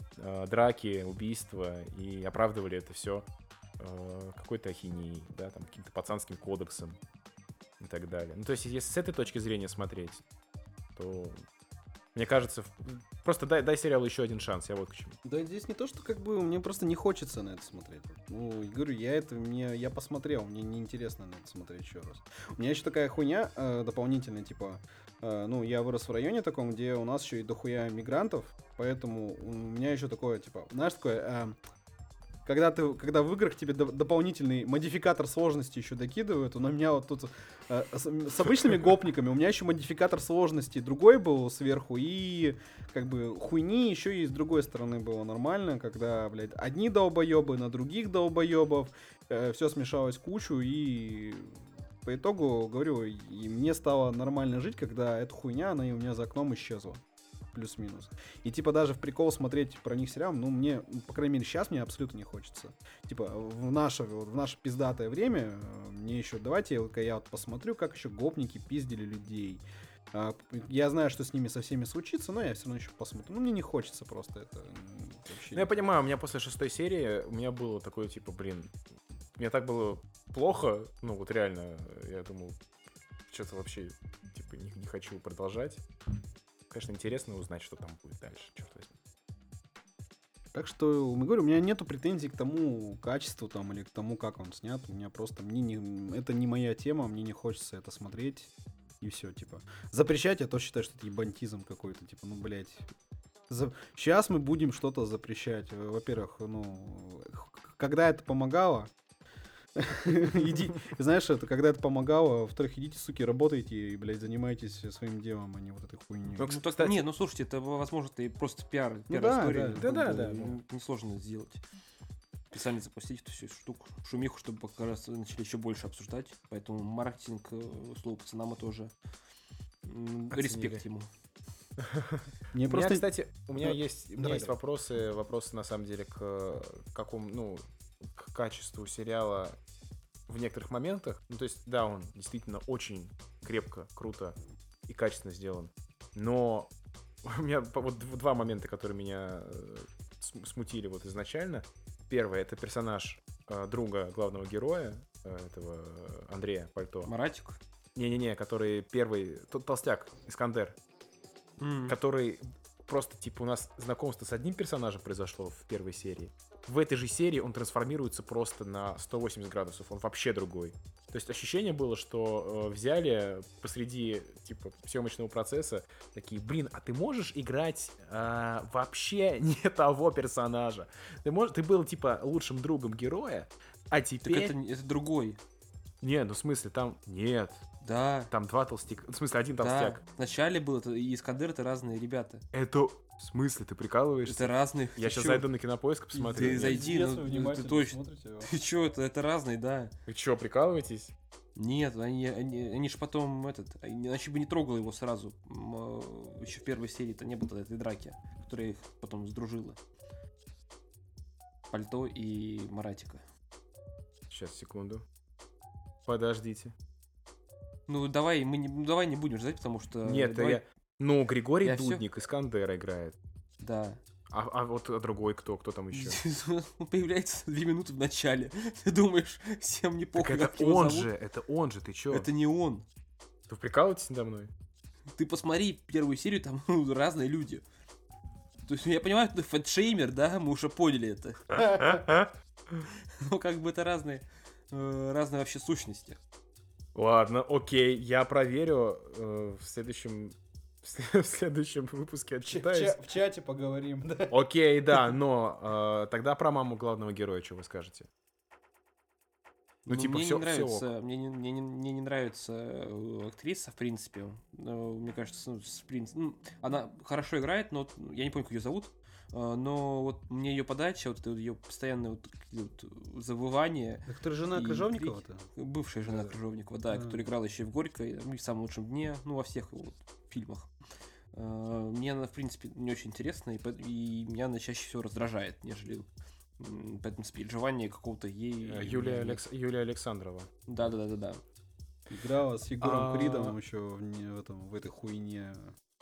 драки, убийства и оправдывали это все какой-то ахинеей, да, там каким-то пацанским кодексом и так далее. Ну, то есть, если с этой точки зрения смотреть, то мне кажется, просто дай сериалу еще один шанс, я вот к чему. Да здесь не то, что как бы мне просто не хочется на это смотреть. Ну, говорю, я посмотрел, мне неинтересно на это смотреть еще раз. У меня еще такая хуйня дополнительная, типа, ну, я вырос в районе таком, где у нас еще и дохуя мигрантов, поэтому у меня еще такое, типа, знаешь, такое... Когда в играх тебе дополнительный модификатор сложности еще докидывают, у меня вот тут с обычными гопниками у меня еще модификатор сложности другой был сверху, и как бы хуйни еще и с другой стороны было нормально, когда, блядь, одни долбоебы на других долбоебов, все смешалось в кучу, и по итогу, говорю, и мне стало нормально жить, когда эта хуйня, она и у меня за окном исчезла. Плюс-минус. И типа даже в прикол смотреть про них сериал, ну мне, по крайней мере, сейчас мне абсолютно не хочется. Типа в наше пиздатое время мне еще давайте я вот посмотрю, как еще гопники пиздили людей. Я знаю, что с ними со всеми случится, но я все равно еще посмотрю. Ну мне не хочется просто это вообще. Ну я понимаю, у меня после 6-й серии у меня было такое типа, блин, мне так было плохо, ну вот реально, я думал, что-то вообще типа не хочу продолжать. Конечно, интересно узнать, что там будет дальше, черт возьми. Так что, говорю, у меня нету претензий к тому качеству там или к тому, как он снят. У меня просто, это не моя тема, мне не хочется это смотреть. И все, типа. Запрещать, я тоже считаю, что это ебантизм какой-то, типа, ну, блядь. Сейчас мы будем что-то запрещать. Во-первых, когда это помогало, иди, знаешь, это когда это помогало, во-вторых, идите, суки, работайте и, блядь, занимайтесь своим делом, а не вот этой хуйней. Не, слушайте, это, возможно, это и просто пиар, да, история. да. Несложно сделать. Специально запустить эту всю штуку, шумиху, чтобы как раз начали еще больше обсуждать. Поэтому маркетинг, слово пацанам, это уже респект ему. Мне просто, кстати, у меня есть вопросы на самом деле к какому, к качеству сериала в некоторых моментах. Ну, то есть, да, он действительно очень крепко, круто и качественно сделан. Но у меня вот два момента, которые меня смутили вот изначально. Первое — это персонаж друга главного героя, этого Андрея Пальто. Маратик? Не-не-не, который первый, тот толстяк, Искандер, который просто, типа, у нас знакомство с одним персонажем произошло в первой серии. В этой же серии он трансформируется просто на 180 градусов, он вообще другой. То есть ощущение было, что взяли посреди, типа, съемочного процесса такие, блин, а ты можешь играть вообще не того персонажа? Ты был, типа, лучшим другом героя, а теперь... Так это другой. Не, ну в смысле, там... Нет. Да. Там два толстяка. В смысле, один толстяк. Да. Вначале был это и Искандер, это разные ребята. Это... В смысле, ты прикалываешься? Это разные. Я сейчас зайду на Кинопоиск, посмотрю. Ты зайди, ты точно. Ты чё, это разные, да. Вы чё, прикалываетесь? Нет, они ж потом иначе бы не трогал его сразу. Еще в первой серии-то не было этой драки, которая их потом сдружила. Пальто и Маратика. Сейчас, секунду. Подождите. Давай не будем ждать, потому что... Нет, Григорий Дудник, Искандера играет. Да. А вот другой кто там еще? Он появляется 2 минуты в начале. Ты думаешь, всем не похуй, как его зовут? Это он же, ты чё? Это не он. Ты прикалываетесь надо мной? Ты посмотри первую серию, там разные люди. То есть я понимаю, ты фэтшеймер, да, мы уже поняли это. Ну, как бы это разные вообще сущности. Ладно, окей, я проверю в следующем выпуске, отчитаюсь. В чате поговорим, да. Окей, да, но тогда про маму главного героя, что вы скажете? Мне не нравится актриса, в принципе. Мне кажется, она хорошо играет, но я не помню, как ее зовут. Но вот мне ее подача, вот ее постоянное завывание. Которая жена Крыжовникова-то? Бывшая жена Крыжовникова, да, которая играла еще и в «Горькой», и в «Самом лучшем дне», во всех фильмах. Мне она, в принципе, не очень интересна, и меня она чаще всего раздражает, нежели поэтому переживание какого-то ей... Юлия Александрова. Да. Играла с Егором Кридом еще в этой хуйне.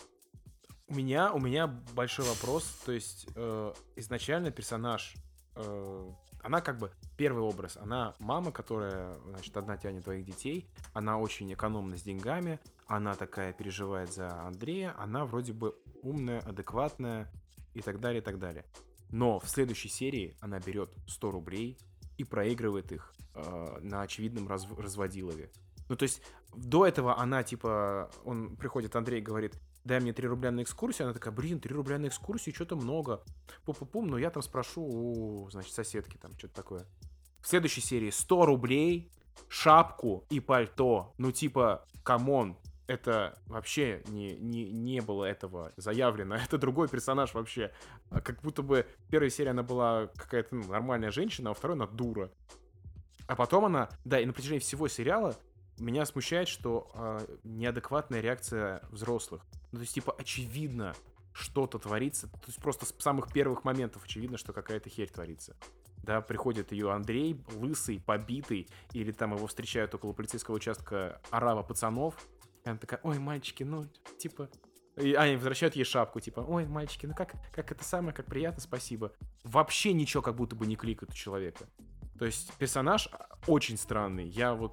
У меня большой вопрос, то есть изначально персонаж, она как бы первый образ, она мама, которая, значит, одна тянет двоих детей, она очень экономна с деньгами, она такая переживает за Андрея, она вроде бы умная, адекватная и так далее, и так далее. Но в следующей серии она берет 100 рублей и проигрывает их на очевидном разводилове. Ну, то есть до этого она, типа, он приходит, Андрей говорит: дай мне 3 рубля на экскурсию. Она такая: 3 рубля на экскурсию, что-то много. Пум-пум-пум, но я там спрошу у, значит, соседки, там, что-то такое. В следующей серии 100 рублей, шапку и пальто. Ну, типа, камон, это вообще не было этого заявлено. Это другой персонаж вообще. Как будто бы в первой серии она была какая-то нормальная женщина, а во второй она дура. А потом она, да, и на протяжении всего сериала меня смущает, что неадекватная реакция взрослых. Ну, то есть, типа, очевидно, что-то творится. То есть, просто с самых первых моментов очевидно, что какая-то херь творится. Да, приходит ее Андрей, лысый, побитый, или там его встречают около полицейского участка орава пацанов. И она такая: ой, мальчики, ну, типа... И они возвращают ей шапку, типа: ой, мальчики, ну как это самое, как приятно, спасибо. Вообще ничего как будто бы не кликает у человека. То есть персонаж очень странный.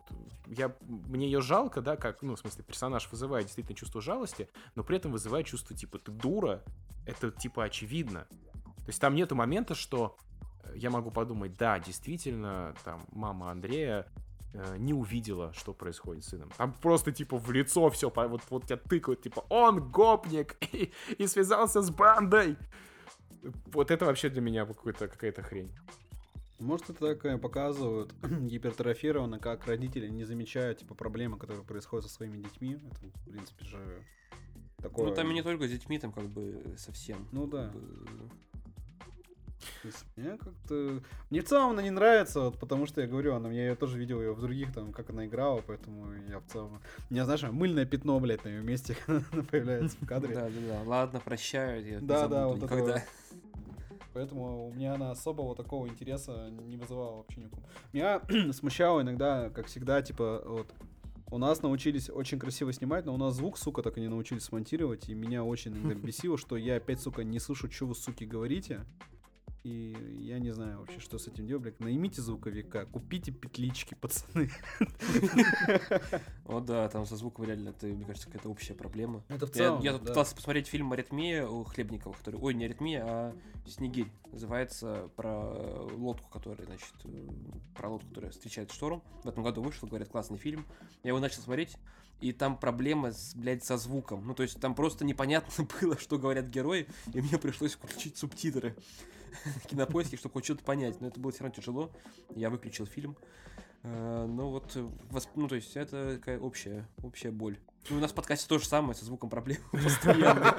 Мне ее жалко, да, как, ну, в смысле, персонаж вызывает действительно чувство жалости, но при этом вызывает чувство, типа, ты дура. Это, типа, очевидно. То есть там нету момента, что я могу подумать: да, действительно, там, мама Андрея не увидела, что происходит с сыном. Там просто, типа, в лицо все, вот тебя тыкают, типа, он гопник и связался с бандой. Вот это вообще для меня какая-то хрень. Может, это так показывают гипертрофированно, как родители не замечают, типа, проблемы, которые происходят со своими детьми. Это, в принципе же, такое... Ну, там и не только с детьми, там как бы совсем. Ну, да. Как бы... То есть, мне как-то... Мне в целом она не нравится, вот, потому что я говорю, я тоже видел ее в других, там, как она играла, поэтому я в целом... У меня, знаешь, мыльное пятно, блядь, на ее месте, когда она появляется в кадре. Да. Ладно, прощаю, я не Да, забуду вот никогда. это... Поэтому у меня она особого такого интереса не вызывала вообще никакого. Меня смущало иногда, как всегда, типа, вот, у нас научились очень красиво снимать, но у нас звук, сука, так и не научились монтировать, и меня очень иногда бесило, что я опять, сука, не слышу, что вы, суки, говорите. И я не знаю вообще, что с этим делать, блядь. Наймите звуковика, купите петлички, пацаны. О, да, там со звуком реально, это, мне кажется, какая-то общая проблема. Это в целом, Я тут да. пытался посмотреть фильм «Аритмия» у Хлебникова, который... Ой, не «Аритмия», а «Снегирь». Называется про лодку, которая, значит, про лодку, которая встречает шторм. В этом году вышел, говорят, классный фильм. Я его начал смотреть, и там проблема, блядь, со звуком. Ну, то есть там просто непонятно было, что говорят герои, и мне пришлось включить субтитры в Кинопоиске, чтобы хоть что-то понять. Но это было все равно тяжело. Я выключил фильм. Ну вот, ну то есть это такая общая боль. Ну, у нас в подкасте то же самое, со звуком проблемы постоянно.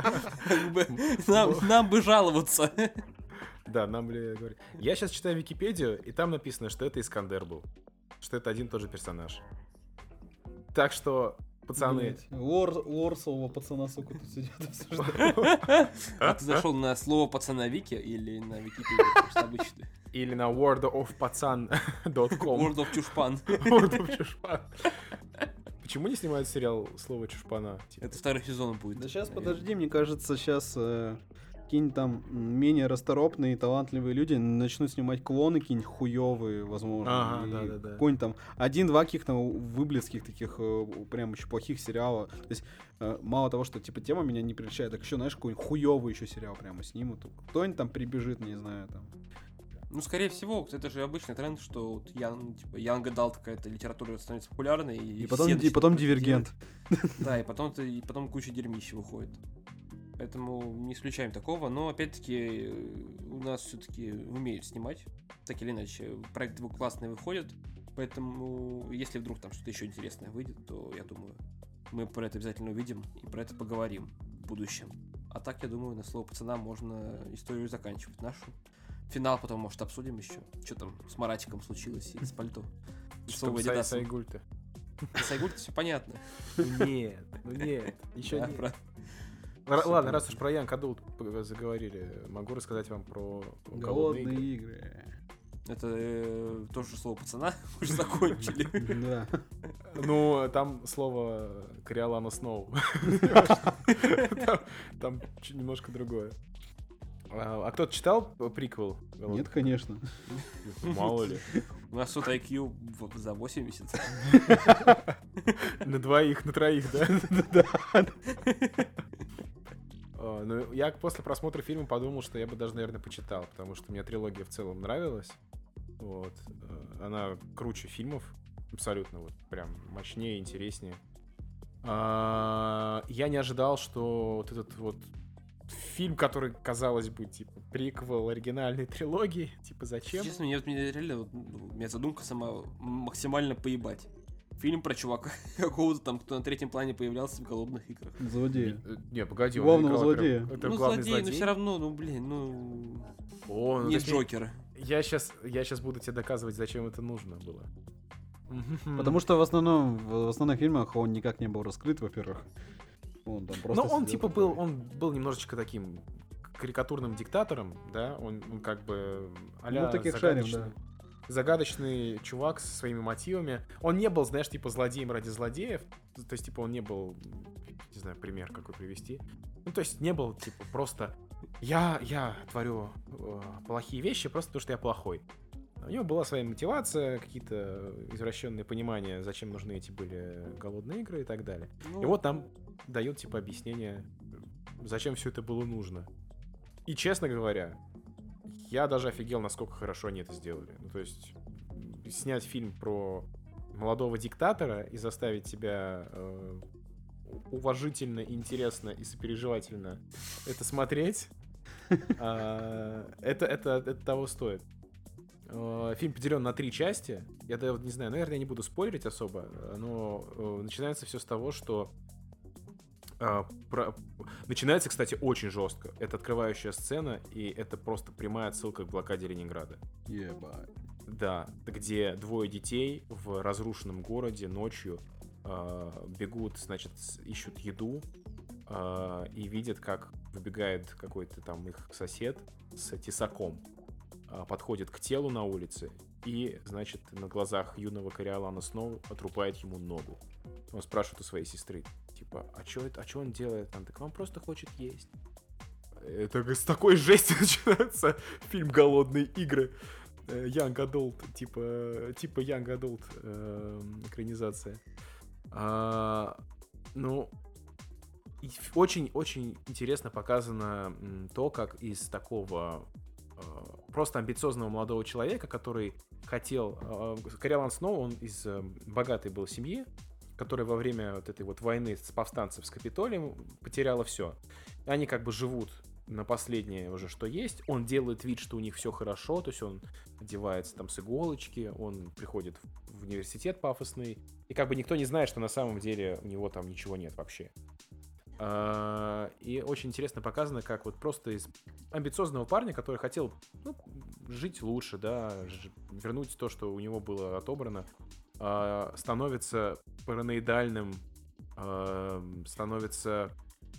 Нам бы жаловаться. Да, нам бы говорить. Я сейчас читаю Википедию, и там написано, что это Искандер был. Что это один и тот же персонаж. Так что, пацаны... Лорсового пацана, сука, тут сидят обсуждают. А ты зашел на слово пацана Вики или на Википедию, просто обычно? Или на worldofpatsan.com. World of Чушпан. World of Чушпан. Почему не снимают сериал «Слово Чушпана»? Это второй сезон будет. Да сейчас, подожди, мне кажется, сейчас какие-нибудь там менее расторопные, талантливые люди начнут снимать клоны какие-нибудь хуёвые, возможно. Ага, и да. какой-нибудь там один-два каких-то выблеских таких прям очень плохих сериала. То есть мало того, что типа тема меня не прельщает, так еще, знаешь, какой-нибудь хуёвый еще сериал прямо снимут. Кто-нибудь там прибежит, не знаю, там. Ну, скорее всего, это же обычный тренд, что вот young adult какая-то литература становится популярной. И потом Дивергент. Да, и потом куча дерьмища выходит. Поэтому не исключаем такого, но опять-таки у нас все-таки умеют снимать, так или иначе. Проекты классные выходят, поэтому если вдруг там что-то еще интересное выйдет, то я думаю, мы про это обязательно увидим и про это поговорим в будущем. А так, я думаю, на слово пацана можно историю заканчивать нашу. Финал потом, может, обсудим еще. Что там с Маратиком случилось и с пальто. Что там Сайгуль-то? Сайгуль-то все понятно. Нет, еще нет. Ладно, раз уж про Young Adult заговорили, могу рассказать вам про голодные игры. Это тоже слово пацана уже закончили. Да. Ну, там слово Кориолана Сноу. Там немножко другое. А кто-то читал приквел? Нет, конечно. Мало ли. У нас тут IQ за 80. На двоих, на троих, да? Ну, я после просмотра фильма подумал, что я бы даже, наверное, почитал, потому что мне трилогия в целом нравилась. Вот. Она круче фильмов. Абсолютно, вот прям мощнее, интереснее. Я не ожидал, что вот этот вот фильм, который, казалось бы, типа, приквел оригинальной трилогии, типа, зачем? Честно, мне реально, у меня задумка сама максимально поебать. Фильм про чувака какого-то там, кто на третьем плане появлялся в «Голодных играх». Злодея. Не, погоди. Главного злодея. Это ну, главный злодей, но все равно, ну, блин, ну... О, ну нет Джокера. Я сейчас буду тебе доказывать, зачем это нужно было. Потому что в основных фильмах он никак не был раскрыт, во-первых. Он типа был немножечко таким карикатурным диктатором, да, он как бы а-ля загадочный чувак со своими мотивами. Он не был, знаешь, типа злодеем ради злодеев, то есть, типа, он не был, не знаю, пример какой привести. Ну, то есть, не был, типа, просто я творю плохие вещи просто потому, что я плохой. У него была своя мотивация, какие-то извращенные понимания, зачем нужны эти были голодные игры и так далее. И вот нам дают, типа, объяснение, зачем все это было нужно. И, честно говоря, я даже офигел, насколько хорошо они это сделали. Ну, то есть, снять фильм про молодого диктатора и заставить тебя уважительно, интересно и сопереживательно это смотреть, это того стоит. Фильм поделен на 3 части. Я даже не знаю, наверное, я не буду спойлерить особо, но начинается все с того, что начинается, кстати, очень жестко. Это открывающая сцена, и это просто прямая отсылка к блокаде Ленинграда. Ебать. Да, где 2 детей в разрушенном городе ночью бегут, значит, ищут еду и видят, как выбегает какой-то там их сосед с тесаком, подходит к телу на улице и, значит, на глазах юного Кориолана Сноу отрубает ему ногу. Он спрашивает у своей сестры, типа, а чё он делает? Она так, он просто хочет есть. Это с такой жести начинается фильм «Голодные игры». Young Adult, типа Young Adult экранизация. Ну, очень-очень интересно показано то, как из такого просто амбициозного молодого человека, который хотел... Кориолан Сноу, он из богатой был семьи, которая во время вот этой вот войны с повстанцев с Капитолием потеряла все. И они как бы живут на последнее уже, что есть. Он делает вид, что у них все хорошо, то есть он одевается там с иголочки, он приходит в университет пафосный, и как бы никто не знает, что на самом деле у него там ничего нет вообще. И очень интересно показано, как вот просто из амбициозного парня, который хотел жить лучше, да, вернуть то, что у него было отобрано, становится параноидальным, становится,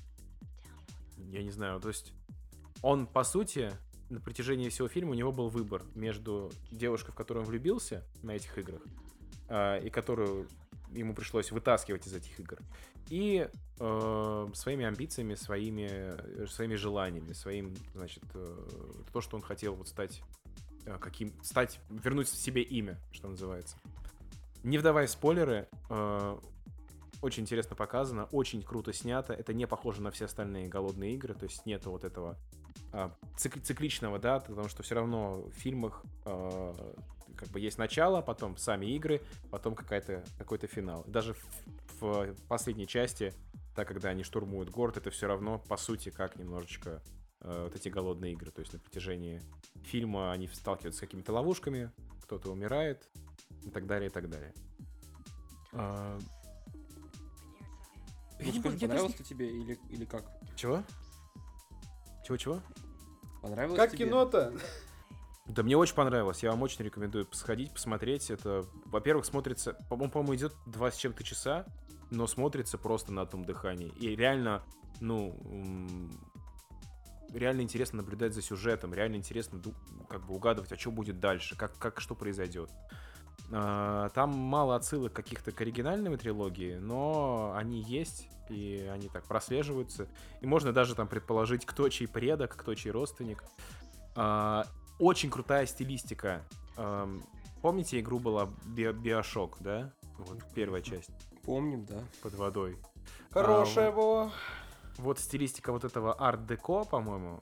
я не знаю, то есть он, по сути, на протяжении всего фильма у него был выбор между девушкой, в которую он влюбился на этих играх, и которую ему пришлось вытаскивать из этих игр, и своими амбициями, своими желаниями, своим, значит, то, что он хотел вот стать, вернуть себе имя, что называется. Не вдавая в спойлеры, очень интересно показано, очень круто снято. Это не похоже на все остальные голодные игры, то есть нету вот этого цикличного, да, потому что все равно в фильмах как бы есть начало, потом сами игры, потом какой-то финал. Даже в последней части, так, когда они штурмуют город, это все равно, по сути, как немножечко вот эти голодные игры. То есть на протяжении фильма они сталкиваются с какими-то ловушками, кто-то умирает и так далее, и так далее. Понравилось ли тебе или как? Чего? Чего? Понравилось как тебе? кино-то? Да мне очень понравилось, я вам очень рекомендую сходить, посмотреть. Это, во-первых, смотрится, по-моему, идет 2 с чем-то часа, но смотрится просто на одном дыхании. И реально, реально интересно наблюдать за сюжетом, реально интересно как бы угадывать, а что будет дальше, что произойдет. Там мало отсылок каких-то к оригинальной трилогии, но они есть, и они так прослеживаются. И можно даже там предположить, кто чей предок, кто чей родственник. Очень крутая стилистика. Помните, игру была Биошок, да? Вот первая часть. Помним, да. Под водой. Хорошая была. Вот стилистика вот этого арт-деко, по-моему,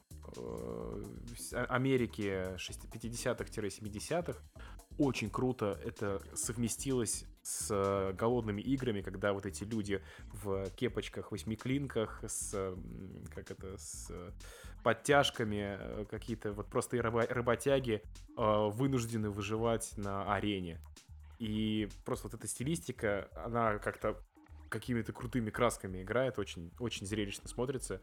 Америки 50-х-70-х. Очень круто это совместилось с голодными играми, когда вот эти люди в кепочках, восьмиклинках, с подтяжками, какие-то вот просто работяги вынуждены выживать на арене. И просто вот эта стилистика, она как-то какими-то крутыми красками играет, очень, очень зрелищно смотрится.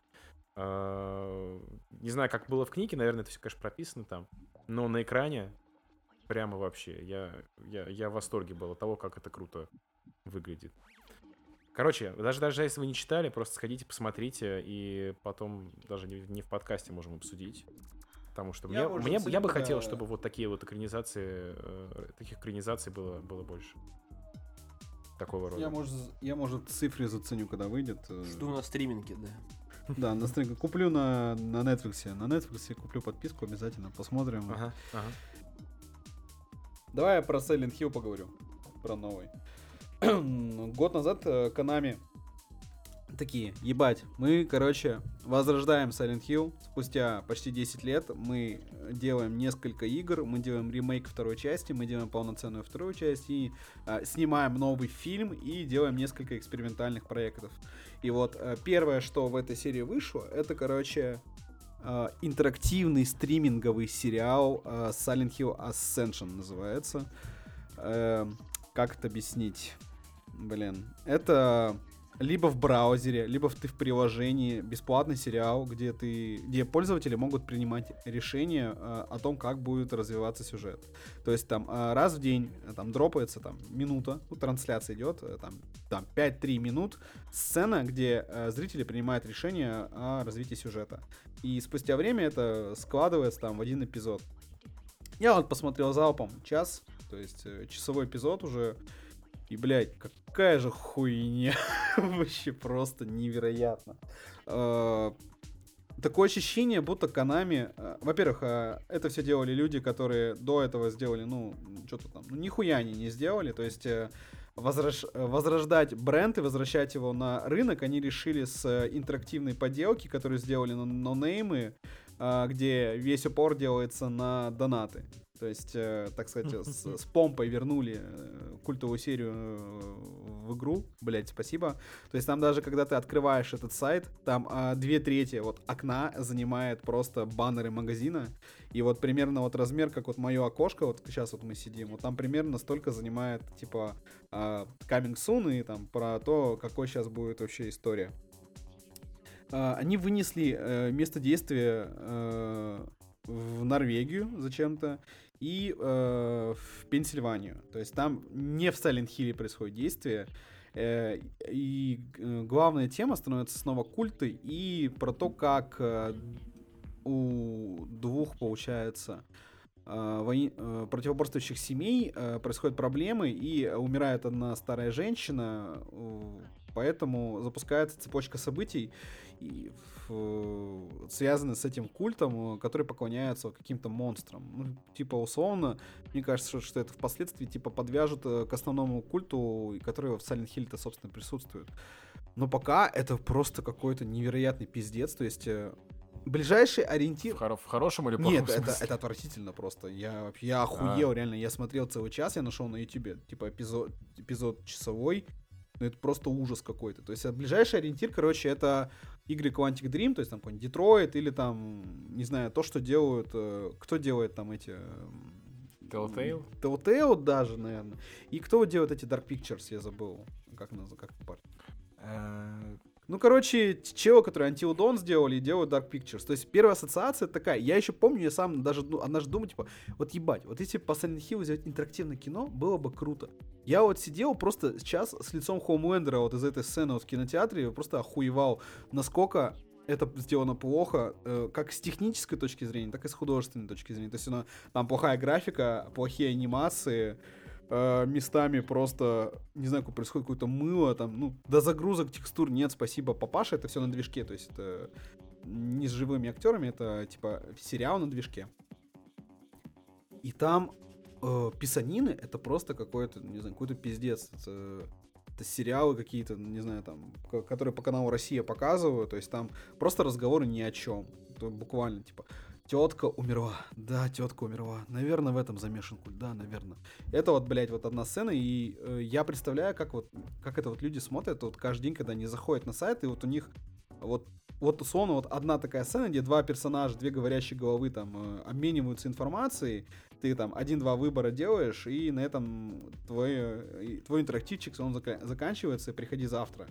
Не знаю, как было в книге, наверное, это все, конечно, прописано там, но на экране прямо вообще я в восторге был от того, как это круто выглядит. Короче, даже если вы не читали, просто сходите, посмотрите, и потом даже не в подкасте можем обсудить. Потому что я бы хотел, чтобы вот такие вот экранизации, таких экранизаций было больше. Такого рода. Я, может, цифры заценю, когда выйдет. Жду на стриминге, да. Да, на стриминге. Куплю на Netflix. На Netflix куплю подписку обязательно. Посмотрим. Ага. Давай я про Silent Hill поговорю. Про новый. Год назад Konami такие, ебать, мы, короче, возрождаем Silent Hill спустя почти 10 лет, мы делаем несколько игр, мы делаем ремейк второй части, мы делаем полноценную вторую часть и снимаем новый фильм и делаем несколько экспериментальных проектов. И вот первое, что в этой серии вышло, это, короче, интерактивный стриминговый сериал Silent Hill Ascension называется. Как это объяснить? Блин, это либо в браузере, либо ты в приложении бесплатный сериал, где пользователи могут принимать решения о том, как будет развиваться сюжет. То есть там раз в день там дропается там минута, трансляция идет, там 5-3 минут, сцена, где зрители принимают решение о развитии сюжета. И спустя время это складывается там в один эпизод. Я вот посмотрел залпом час, то есть часовой эпизод уже. И, блядь, какая же хуйня. Вообще просто невероятно. Такое ощущение, будто Konami... Во-первых, это все делали люди, которые до этого сделали, что-то там, нихуя они не сделали. То есть возрождать бренд и возвращать его на рынок они решили с интерактивной поделки, которую сделали на нонеймы, где весь упор делается на донаты. То есть, так сказать, с помпой вернули культовую серию в игру. Блять, спасибо. То есть там даже, когда ты открываешь этот сайт, там 2/3 вот окна занимает просто баннеры магазина. И вот примерно вот размер, как вот мое окошко, вот сейчас вот мы сидим, вот там примерно столько занимает, типа, coming soon и там про то, какой сейчас будет вообще история. Они вынесли место действия в Норвегию зачем-то и в Пенсильванию. То есть там не в Silent Hill происходит действие. И главная тема становится снова культы и про то, как у двух, получается, противоборствующих семей происходят проблемы и умирает одна старая женщина, поэтому запускается цепочка событий, связанные с этим культом, который поклоняется каким-то монстрам. Типа, условно, мне кажется, что это впоследствии типа подвяжут к основному культу, который в Silent Hill-то, собственно, присутствует. Но пока это просто какой-то невероятный пиздец, то есть... Ближайший ориентир... В хорошем или плохом смысле? Нет, это отвратительно просто. Я охуел, реально. Я смотрел целый час, я нашел на ютубе, типа, эпизод часовой. Ну, это просто ужас какой-то. То есть, ближайший ориентир, короче, это игры Quantic Dream, то есть, там, какой-нибудь Детройт, или там, не знаю, то, что делают... Кто делает там эти... Telltale даже, наверное. И кто делает эти Dark Pictures, я забыл. Как парень? Ну, короче, челы, которые Until Dawn сделали, и делают Dark Pictures. То есть первая ассоциация такая. Я еще помню, я сам даже однажды думал, типа, вот ебать, вот если по Silent Hill сделать интерактивное кино, было бы круто. Я вот сидел просто сейчас с лицом Хоумлендера вот из этой сцены вот в кинотеатре, просто охуевал, насколько это сделано плохо, как с технической точки зрения, так и с художественной точки зрения. То есть там плохая графика, плохие анимации, местами просто, не знаю, происходит какое-то мыло, там, до загрузок текстур нет, спасибо, папаша, это все на движке, то есть это не с живыми актерами, это типа сериал на движке. И там писанины, это просто какой-то, не знаю, какой-то пиздец, это сериалы какие-то, не знаю, там, которые по каналу Россия показывают, то есть там просто разговоры ни о чем, это буквально, типа, тетка умерла. Да, тетка умерла. Наверное, в этом замешан культ. Да, наверное. Это вот, блядь, вот одна сцена, и я представляю, как это вот люди смотрят вот каждый день, когда они заходят на сайт, и вот у них вот условно вот одна такая сцена, где два персонажа, две говорящие головы там обмениваются информацией, ты там 1-2 выбора делаешь, и на этом твой интерактивчик, он заканчивается, и приходи завтра.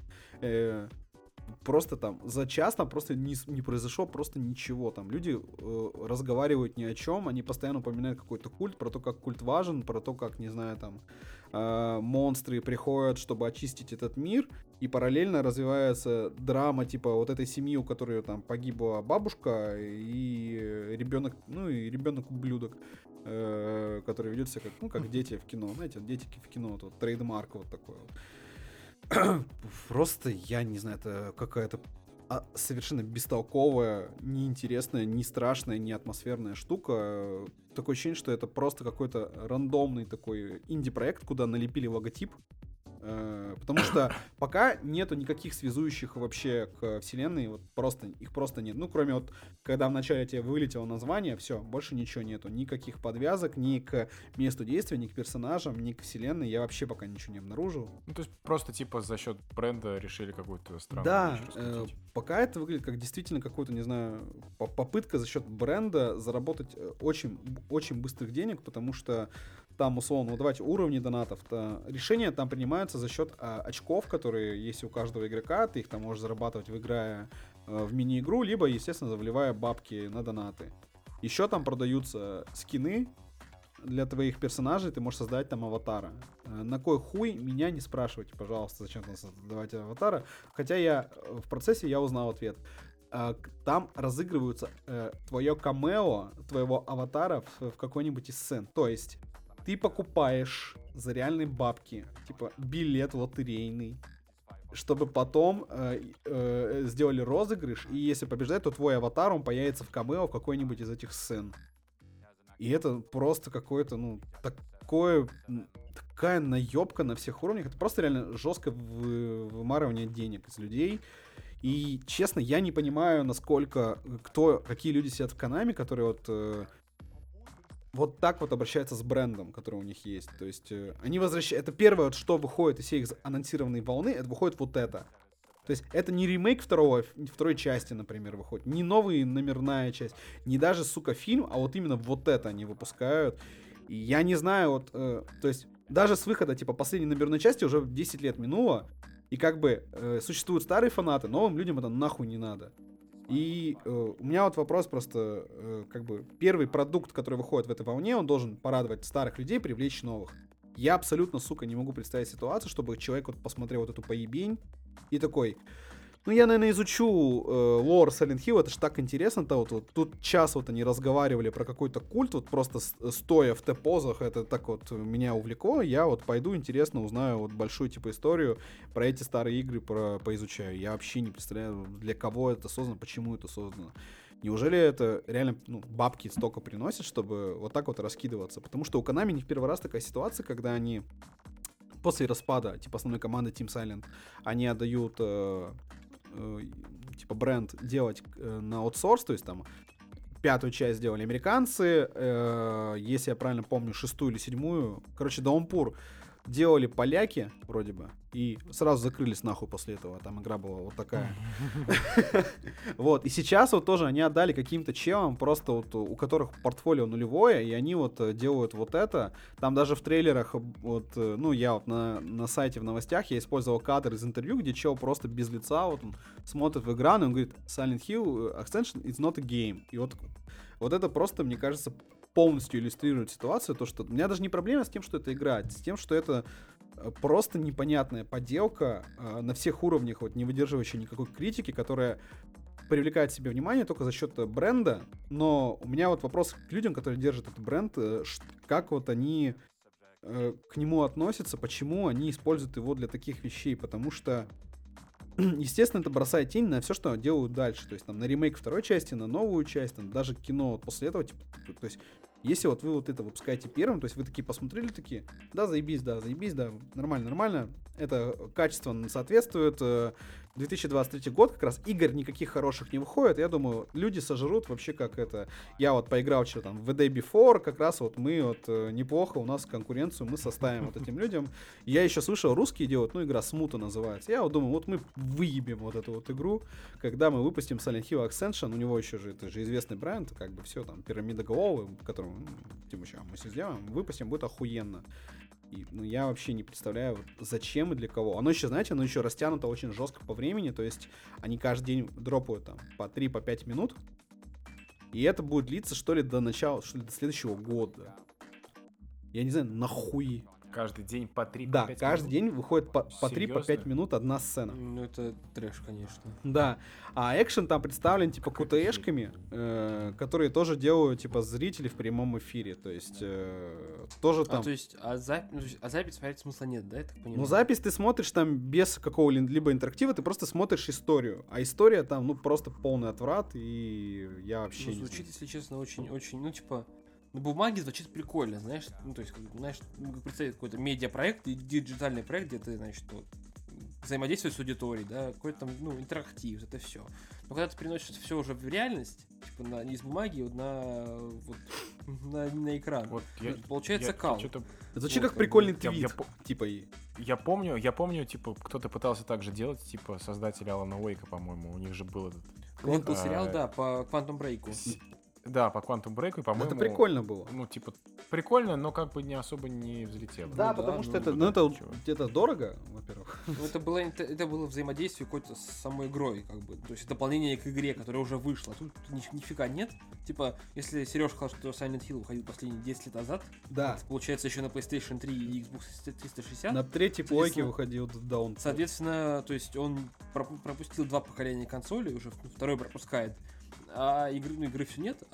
Просто там за час там просто не произошло просто ничего. Там люди разговаривают ни о чем, они постоянно упоминают какой-то культ, про то, как культ важен, про то, как, не знаю, там монстры приходят, чтобы очистить этот мир, и параллельно развивается драма типа вот этой семьи, у которой там погибла бабушка и ребенок, и ребенок-ублюдок, который ведет себя как дети в кино, знаете, дети в кино, вот трейдмарк вот такой вот. Просто, я не знаю, это какая-то совершенно бестолковая, неинтересная, не страшная, не атмосферная штука. Такое ощущение, что это просто какой-то рандомный такой инди-проект, куда налепили логотип Потому что пока нету никаких связующих вообще к вселенной, вот их просто нет. Ну, кроме вот, когда вначале тебе вылетело название, все, больше ничего нету. Никаких подвязок ни к месту действия, ни к персонажам, ни к вселенной. Я вообще пока ничего не обнаружил. Ну, то есть просто типа за счет бренда решили какую-то странную Да, вещь раскрутить. пока это выглядит как действительно какой-то, не знаю, попытка за счет бренда заработать очень, очень быстрых денег, потому что там, условно, вот давайте уровни донатов-то, решения там принимаются за счет очков, которые есть у каждого игрока, ты их там можешь зарабатывать, играя в мини-игру, либо, естественно, вливая бабки на донаты. Еще там продаются скины для твоих персонажей, ты можешь создать там аватара. На кой хуй, меня не спрашивайте, пожалуйста, зачем там создавать аватара, хотя я в процессе я узнал ответ. Там разыгрываются твое камео, твоего аватара в какой-нибудь из сцен. То есть ты покупаешь за реальные бабки, типа билет лотерейный, чтобы потом сделали розыгрыш, и если побеждает, то твой аватар, он появится в камео в какой-нибудь из этих сцен. И это просто какое-то, ну, такая наебка на всех уровнях. Это просто реально жесткое вымарывание денег из людей. И, честно, я не понимаю, насколько, какие люди сидят в Konami, которые вот так вот обращаются с брендом, который у них есть. То есть они возвращают... Это первое, вот, что выходит из всей их анонсированной волны, это выходит вот это. То есть это не ремейк второй части, например, выходит, не новая номерная часть, не даже, сука, фильм, а вот именно вот это они выпускают. И я не знаю, вот, то есть даже с выхода, типа, последней номерной части уже 10 лет минуло, и как бы существуют старые фанаты, новым людям это нахуй не надо. И у меня вот вопрос просто, как бы, первый продукт, который выходит в этой волне, он должен порадовать старых людей, привлечь новых. Я абсолютно, сука, не могу представить ситуацию, чтобы человек вот посмотрел вот эту поебень и такой, ну я, наверное, изучу лор Silent Hill, это ж так интересно-то, вот тут час вот они разговаривали про какой-то культ, вот просто стоя в Т-позах, это так вот меня увлекло, я вот пойду, интересно, узнаю вот большую типа историю про эти старые игры, поизучаю. Я вообще не представляю, для кого это создано, почему это создано. Неужели это реально, ну, бабки столько приносит, чтобы вот так вот раскидываться? Потому что у Konami не в первый раз такая ситуация, когда они после распада, типа, основной команды Team Silent, они отдают, типа, бренд делать на аутсорс, то есть там 5-ю часть сделали американцы, если я правильно помню, 6-ю или 7-ю, короче, Даунпур делали поляки, вроде бы, и сразу закрылись нахуй после этого. Там игра была вот такая. Вот, и сейчас вот тоже они отдали каким-то челам, просто вот у которых портфолио нулевое, и они вот делают вот это. Там даже в трейлерах, вот, ну, я вот на сайте в новостях, я использовал кадр из интервью, где чел просто без лица, вот он смотрит в экран, и он говорит, Silent Hill Extension is not a game. И вот это просто, мне кажется, полностью иллюстрирует ситуацию, то, что у меня даже не проблема с тем, что это игра, с тем, что это просто непонятная подделка на всех уровнях, вот не выдерживающая никакой критики, которая привлекает себе внимание только за счет бренда, но у меня вот вопрос к людям, которые держат этот бренд, как вот они к нему относятся, почему они используют его для таких вещей, потому что естественно, это бросает тень на все, что делают дальше. То есть там на ремейк второй части, на новую часть, там даже кино вот после этого, типа, то есть если вот вы вот это выпускаете первым, то есть вы такие посмотрели, такие, да, заебись, да, нормально, это качественно соответствует. 2023 год, как раз игр никаких хороших не выходит, я думаю, люди сожрут вообще как это. Я вот поиграл вчера там в The Day Before, как раз вот мы вот неплохо, у нас конкуренцию мы составим вот этим людям. Я еще слышал, русские делают, ну, игра Смута называется. Я вот думаю, вот мы выебем вот эту вот игру, когда мы выпустим Silent Hill Ascension, у него еще же, это же известный бренд, как бы все, там, пирамида головы, которую, типа, мы все сделаем, выпустим, будет охуенно. И, ну, я вообще не представляю, вот, зачем и для кого. Оно еще, знаете, оно еще растянуто очень жестко по времени, то есть они каждый день дропают там по 3-5 минут, и это будет длиться, что ли, до начала, что ли, до следующего года. Я не знаю, нахуй. Каждый день по 3-5 Да, минут? каждый день выходит по 3-5 Серьезно? минут одна сцена. Ну, это трэш, конечно. Да, а экшен там представлен, типа, QTE-шками, которые тоже делают, типа, зрители в прямом эфире, то есть тоже там... запись смотреть смысла нет, да, я так понимаю? Ну, запись ты смотришь там без какого-либо интерактива, ты просто смотришь историю, а история там, ну, просто полный отврат, и я вообще Ну, не звучит, знаю. если честно, очень-очень, ну, типа, на бумаге звучит прикольно, знаешь, ну, то есть, знаешь, представить какой-то медиапроект и диджитальный проект, где ты, значит, вот, взаимодействуешь с аудиторией, да, какой-то там, ну, интерактив, это все. Но когда ты переносишь все уже в реальность, типа, не из бумаги, вот, на экран, Вот получается кал. Звучит Вот, как прикольный я- твит. Типа, Я помню, типа, кто-то пытался так же делать, типа, создатели Алана Уэйка, по-моему, у них же был этот... У них был а, сериал, да, по Quantum Break. Да, по Quantum Break, и, по-моему... это прикольно было. Ну, типа, прикольно, но как бы не особо не взлетело. Да, Ну потому да, что ну, это, да, ну, это ничего. где-то дорого, во-первых. Ну, это было взаимодействие какое-то с самой игрой, как бы. То есть дополнение к игре, которая уже вышла. Тут нифига нет. Типа, если Сереж сказал, что Silent Hill выходил последние 10 лет назад, Да. это получается еще на PlayStation 3 и Xbox 360. На третьей плойке Соответственно- выходил Down. Соответственно, то есть он пропустил 2 поколения консолей, уже второй пропускает. А игры все нет,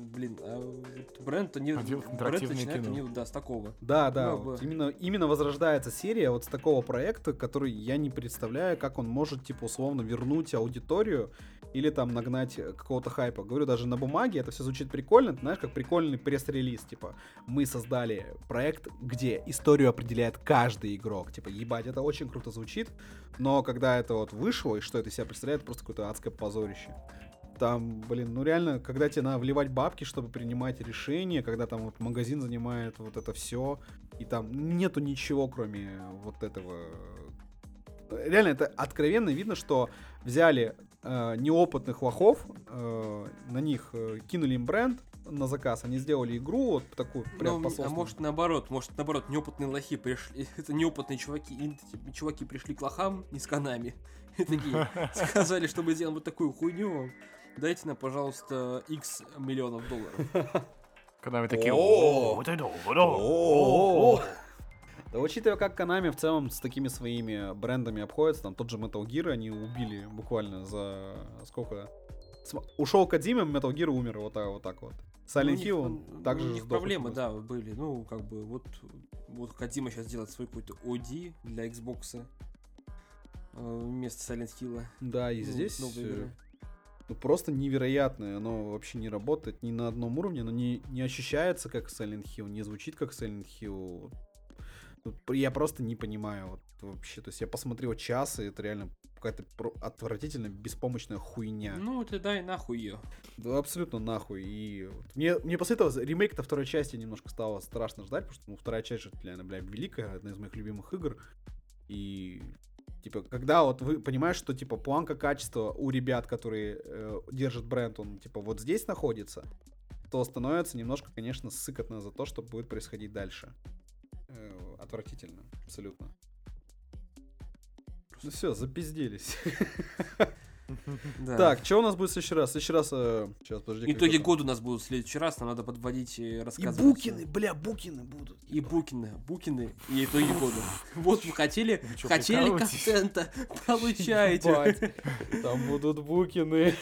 вот бренд Интерактивное начинает кино. они, да, с такого. Да, да, Ну, вот бы. именно возрождается серия вот с такого проекта, который я не представляю, как он может, типа, условно вернуть аудиторию или там нагнать какого-то хайпа. Говорю, даже на бумаге это все звучит прикольно, ты знаешь, как прикольный пресс-релиз, типа, мы создали проект, где историю определяет каждый игрок, типа, ебать, это очень круто звучит, но когда это вот вышло, и что это из себя представляет, просто какое-то адское позорище. Там, блин, ну реально, когда тебе надо вливать бабки, чтобы принимать решения, когда там вот магазин занимает вот это все, и там нету ничего, кроме вот этого. Реально, это откровенно видно, что взяли неопытных лохов, на них кинули им бренд на заказ, они сделали игру вот такую прям по А собственному. может наоборот, неопытные лохи пришли, это неопытные чуваки пришли к лохам не с Konami. И такие сказали, что мы сделаем вот такую хуйню, дайте нам, пожалуйста, X миллионов долларов. Konami такие... О! Вот это, О! Да, учитывая, как Konami в целом с такими своими брендами обходится, там тот же Metal Gear они убили буквально за сколько? Ушел Кодзима, Metal Gear умер вот так вот. Silent Hill он также у них сдох проблемы, очень да, были. Ну, как бы, вот Kojima сейчас делает свой какой-то OD для Xbox вместо Silent Hill. Да, и Ну, здесь новые игры. ну, просто невероятное. Оно вообще не работает ни на одном уровне, оно не ощущается как Silent Hill, не звучит как Silent Hill. Я просто не понимаю вот вообще. То есть я посмотрел час, и это реально какая-то отвратительная, беспомощная хуйня. Ну, ты дай нахуй ее. Да, абсолютно нахуй. И вот мне после этого ремейк-то второй части немножко стало страшно ждать, потому что ну, вторая часть же, реально, бля, великая, одна из моих любимых игр. И типа, когда вот вы понимаешь, что типа планка качества у ребят, которые держат бренд, он типа вот здесь находится, то становится немножко, конечно, сыкотно за то, что будет происходить дальше. Отвратительно, абсолютно. Ну все, запизделись. Да. Так, что у нас будет в следующий раз? В следующий раз... Сейчас, подожди. Итоги года у нас будут в следующий раз, нам надо подводить и И рассказывать. Букины, бля, Букины будут. И Букины, и итоги года. Вот вы хотели чё, контента, прикалываетесь? получаете. Ебать, там будут Букины.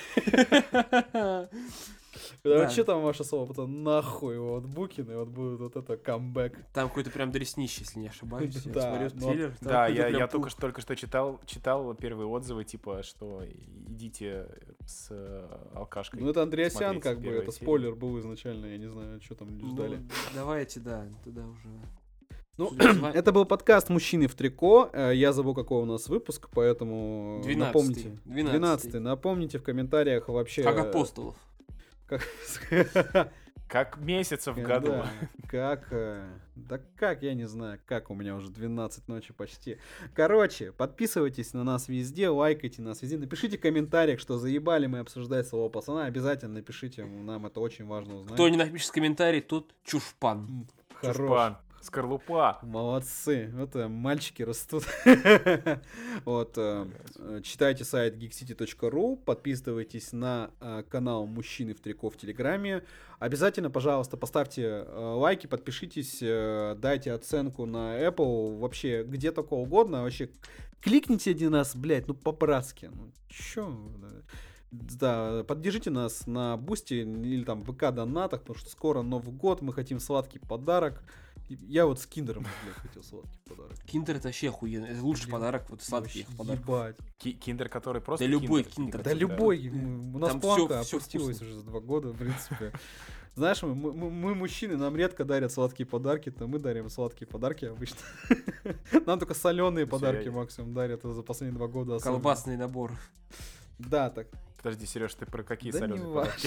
Да. Что там ваше слово? Потом нахуй вот Букины, вот будет вот это камбэк. Там какой-то прям дреснищий, если не ошибаюсь. Я Да, смотрю но- трейлер. там Да, какой-то я прям только что читал первые отзывы, типа, что идите с алкашкой. Ну это Андреасян, смотреть как бы, первые это серии. спойлер был изначально, я не знаю, что там Ну, ждали. давайте, да, туда уже. Ну, Судя по- это был подкаст «Мужчины в трико». Я забыл, какой у нас выпуск, поэтому 12-й. напомните. 12-й. 12-й. Напомните в комментариях вообще... Как апостолов. как- Как месяцев в году. Да, как, я не знаю, как у меня уже 12 ночи почти. Короче, подписывайтесь на нас везде, лайкайте нас везде, напишите в комментариях, что заебали мы обсуждать слово пацана, обязательно напишите, нам это очень важно узнать. Кто не напишет комментарий, тот чушпан. Хорош. Чушпан, скорлупа. Молодцы, это мальчики растут. Вот, читайте сайт geekcity.ru, подписывайтесь на канал «Мужчины в трико» в Телеграме. Обязательно, пожалуйста, поставьте лайки, подпишитесь, дайте оценку на Apple, вообще где только угодно, вообще кликните один раз, блядь, ну по-братски, ну чё, да, поддержите нас на Бусти или там ВК донатах, потому что скоро Новый год, мы хотим сладкий подарок. Я вот с киндером, блядь, хотел сладкий подарок. Киндер это вообще охуенно. Это лучший Блин, подарок, вот сладких Вообще подарков. ебать. Киндер, который просто Да любой киндер. киндер. Да Да. любой, у нас Там планка всё опустилась вкусно. уже за 2 года, в принципе. Знаешь, мы мужчины, нам редко дарят сладкие подарки, то мы дарим сладкие подарки обычно. Нам только соленые подарки максимум дарят за последние 2 года. Колбасный набор. Да, так. Подожди, Сереж, ты про какие Да соленые не подарки?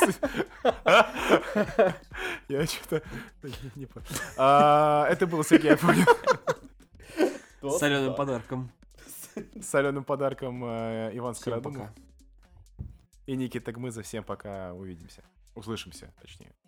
Я что-то не понял. Это был Сергей Афонин. С соленым подарком. С соленым подарком Иван Всем Скородумов. пока. И Никита Гмыза. Всем пока, увидимся. Услышимся, точнее.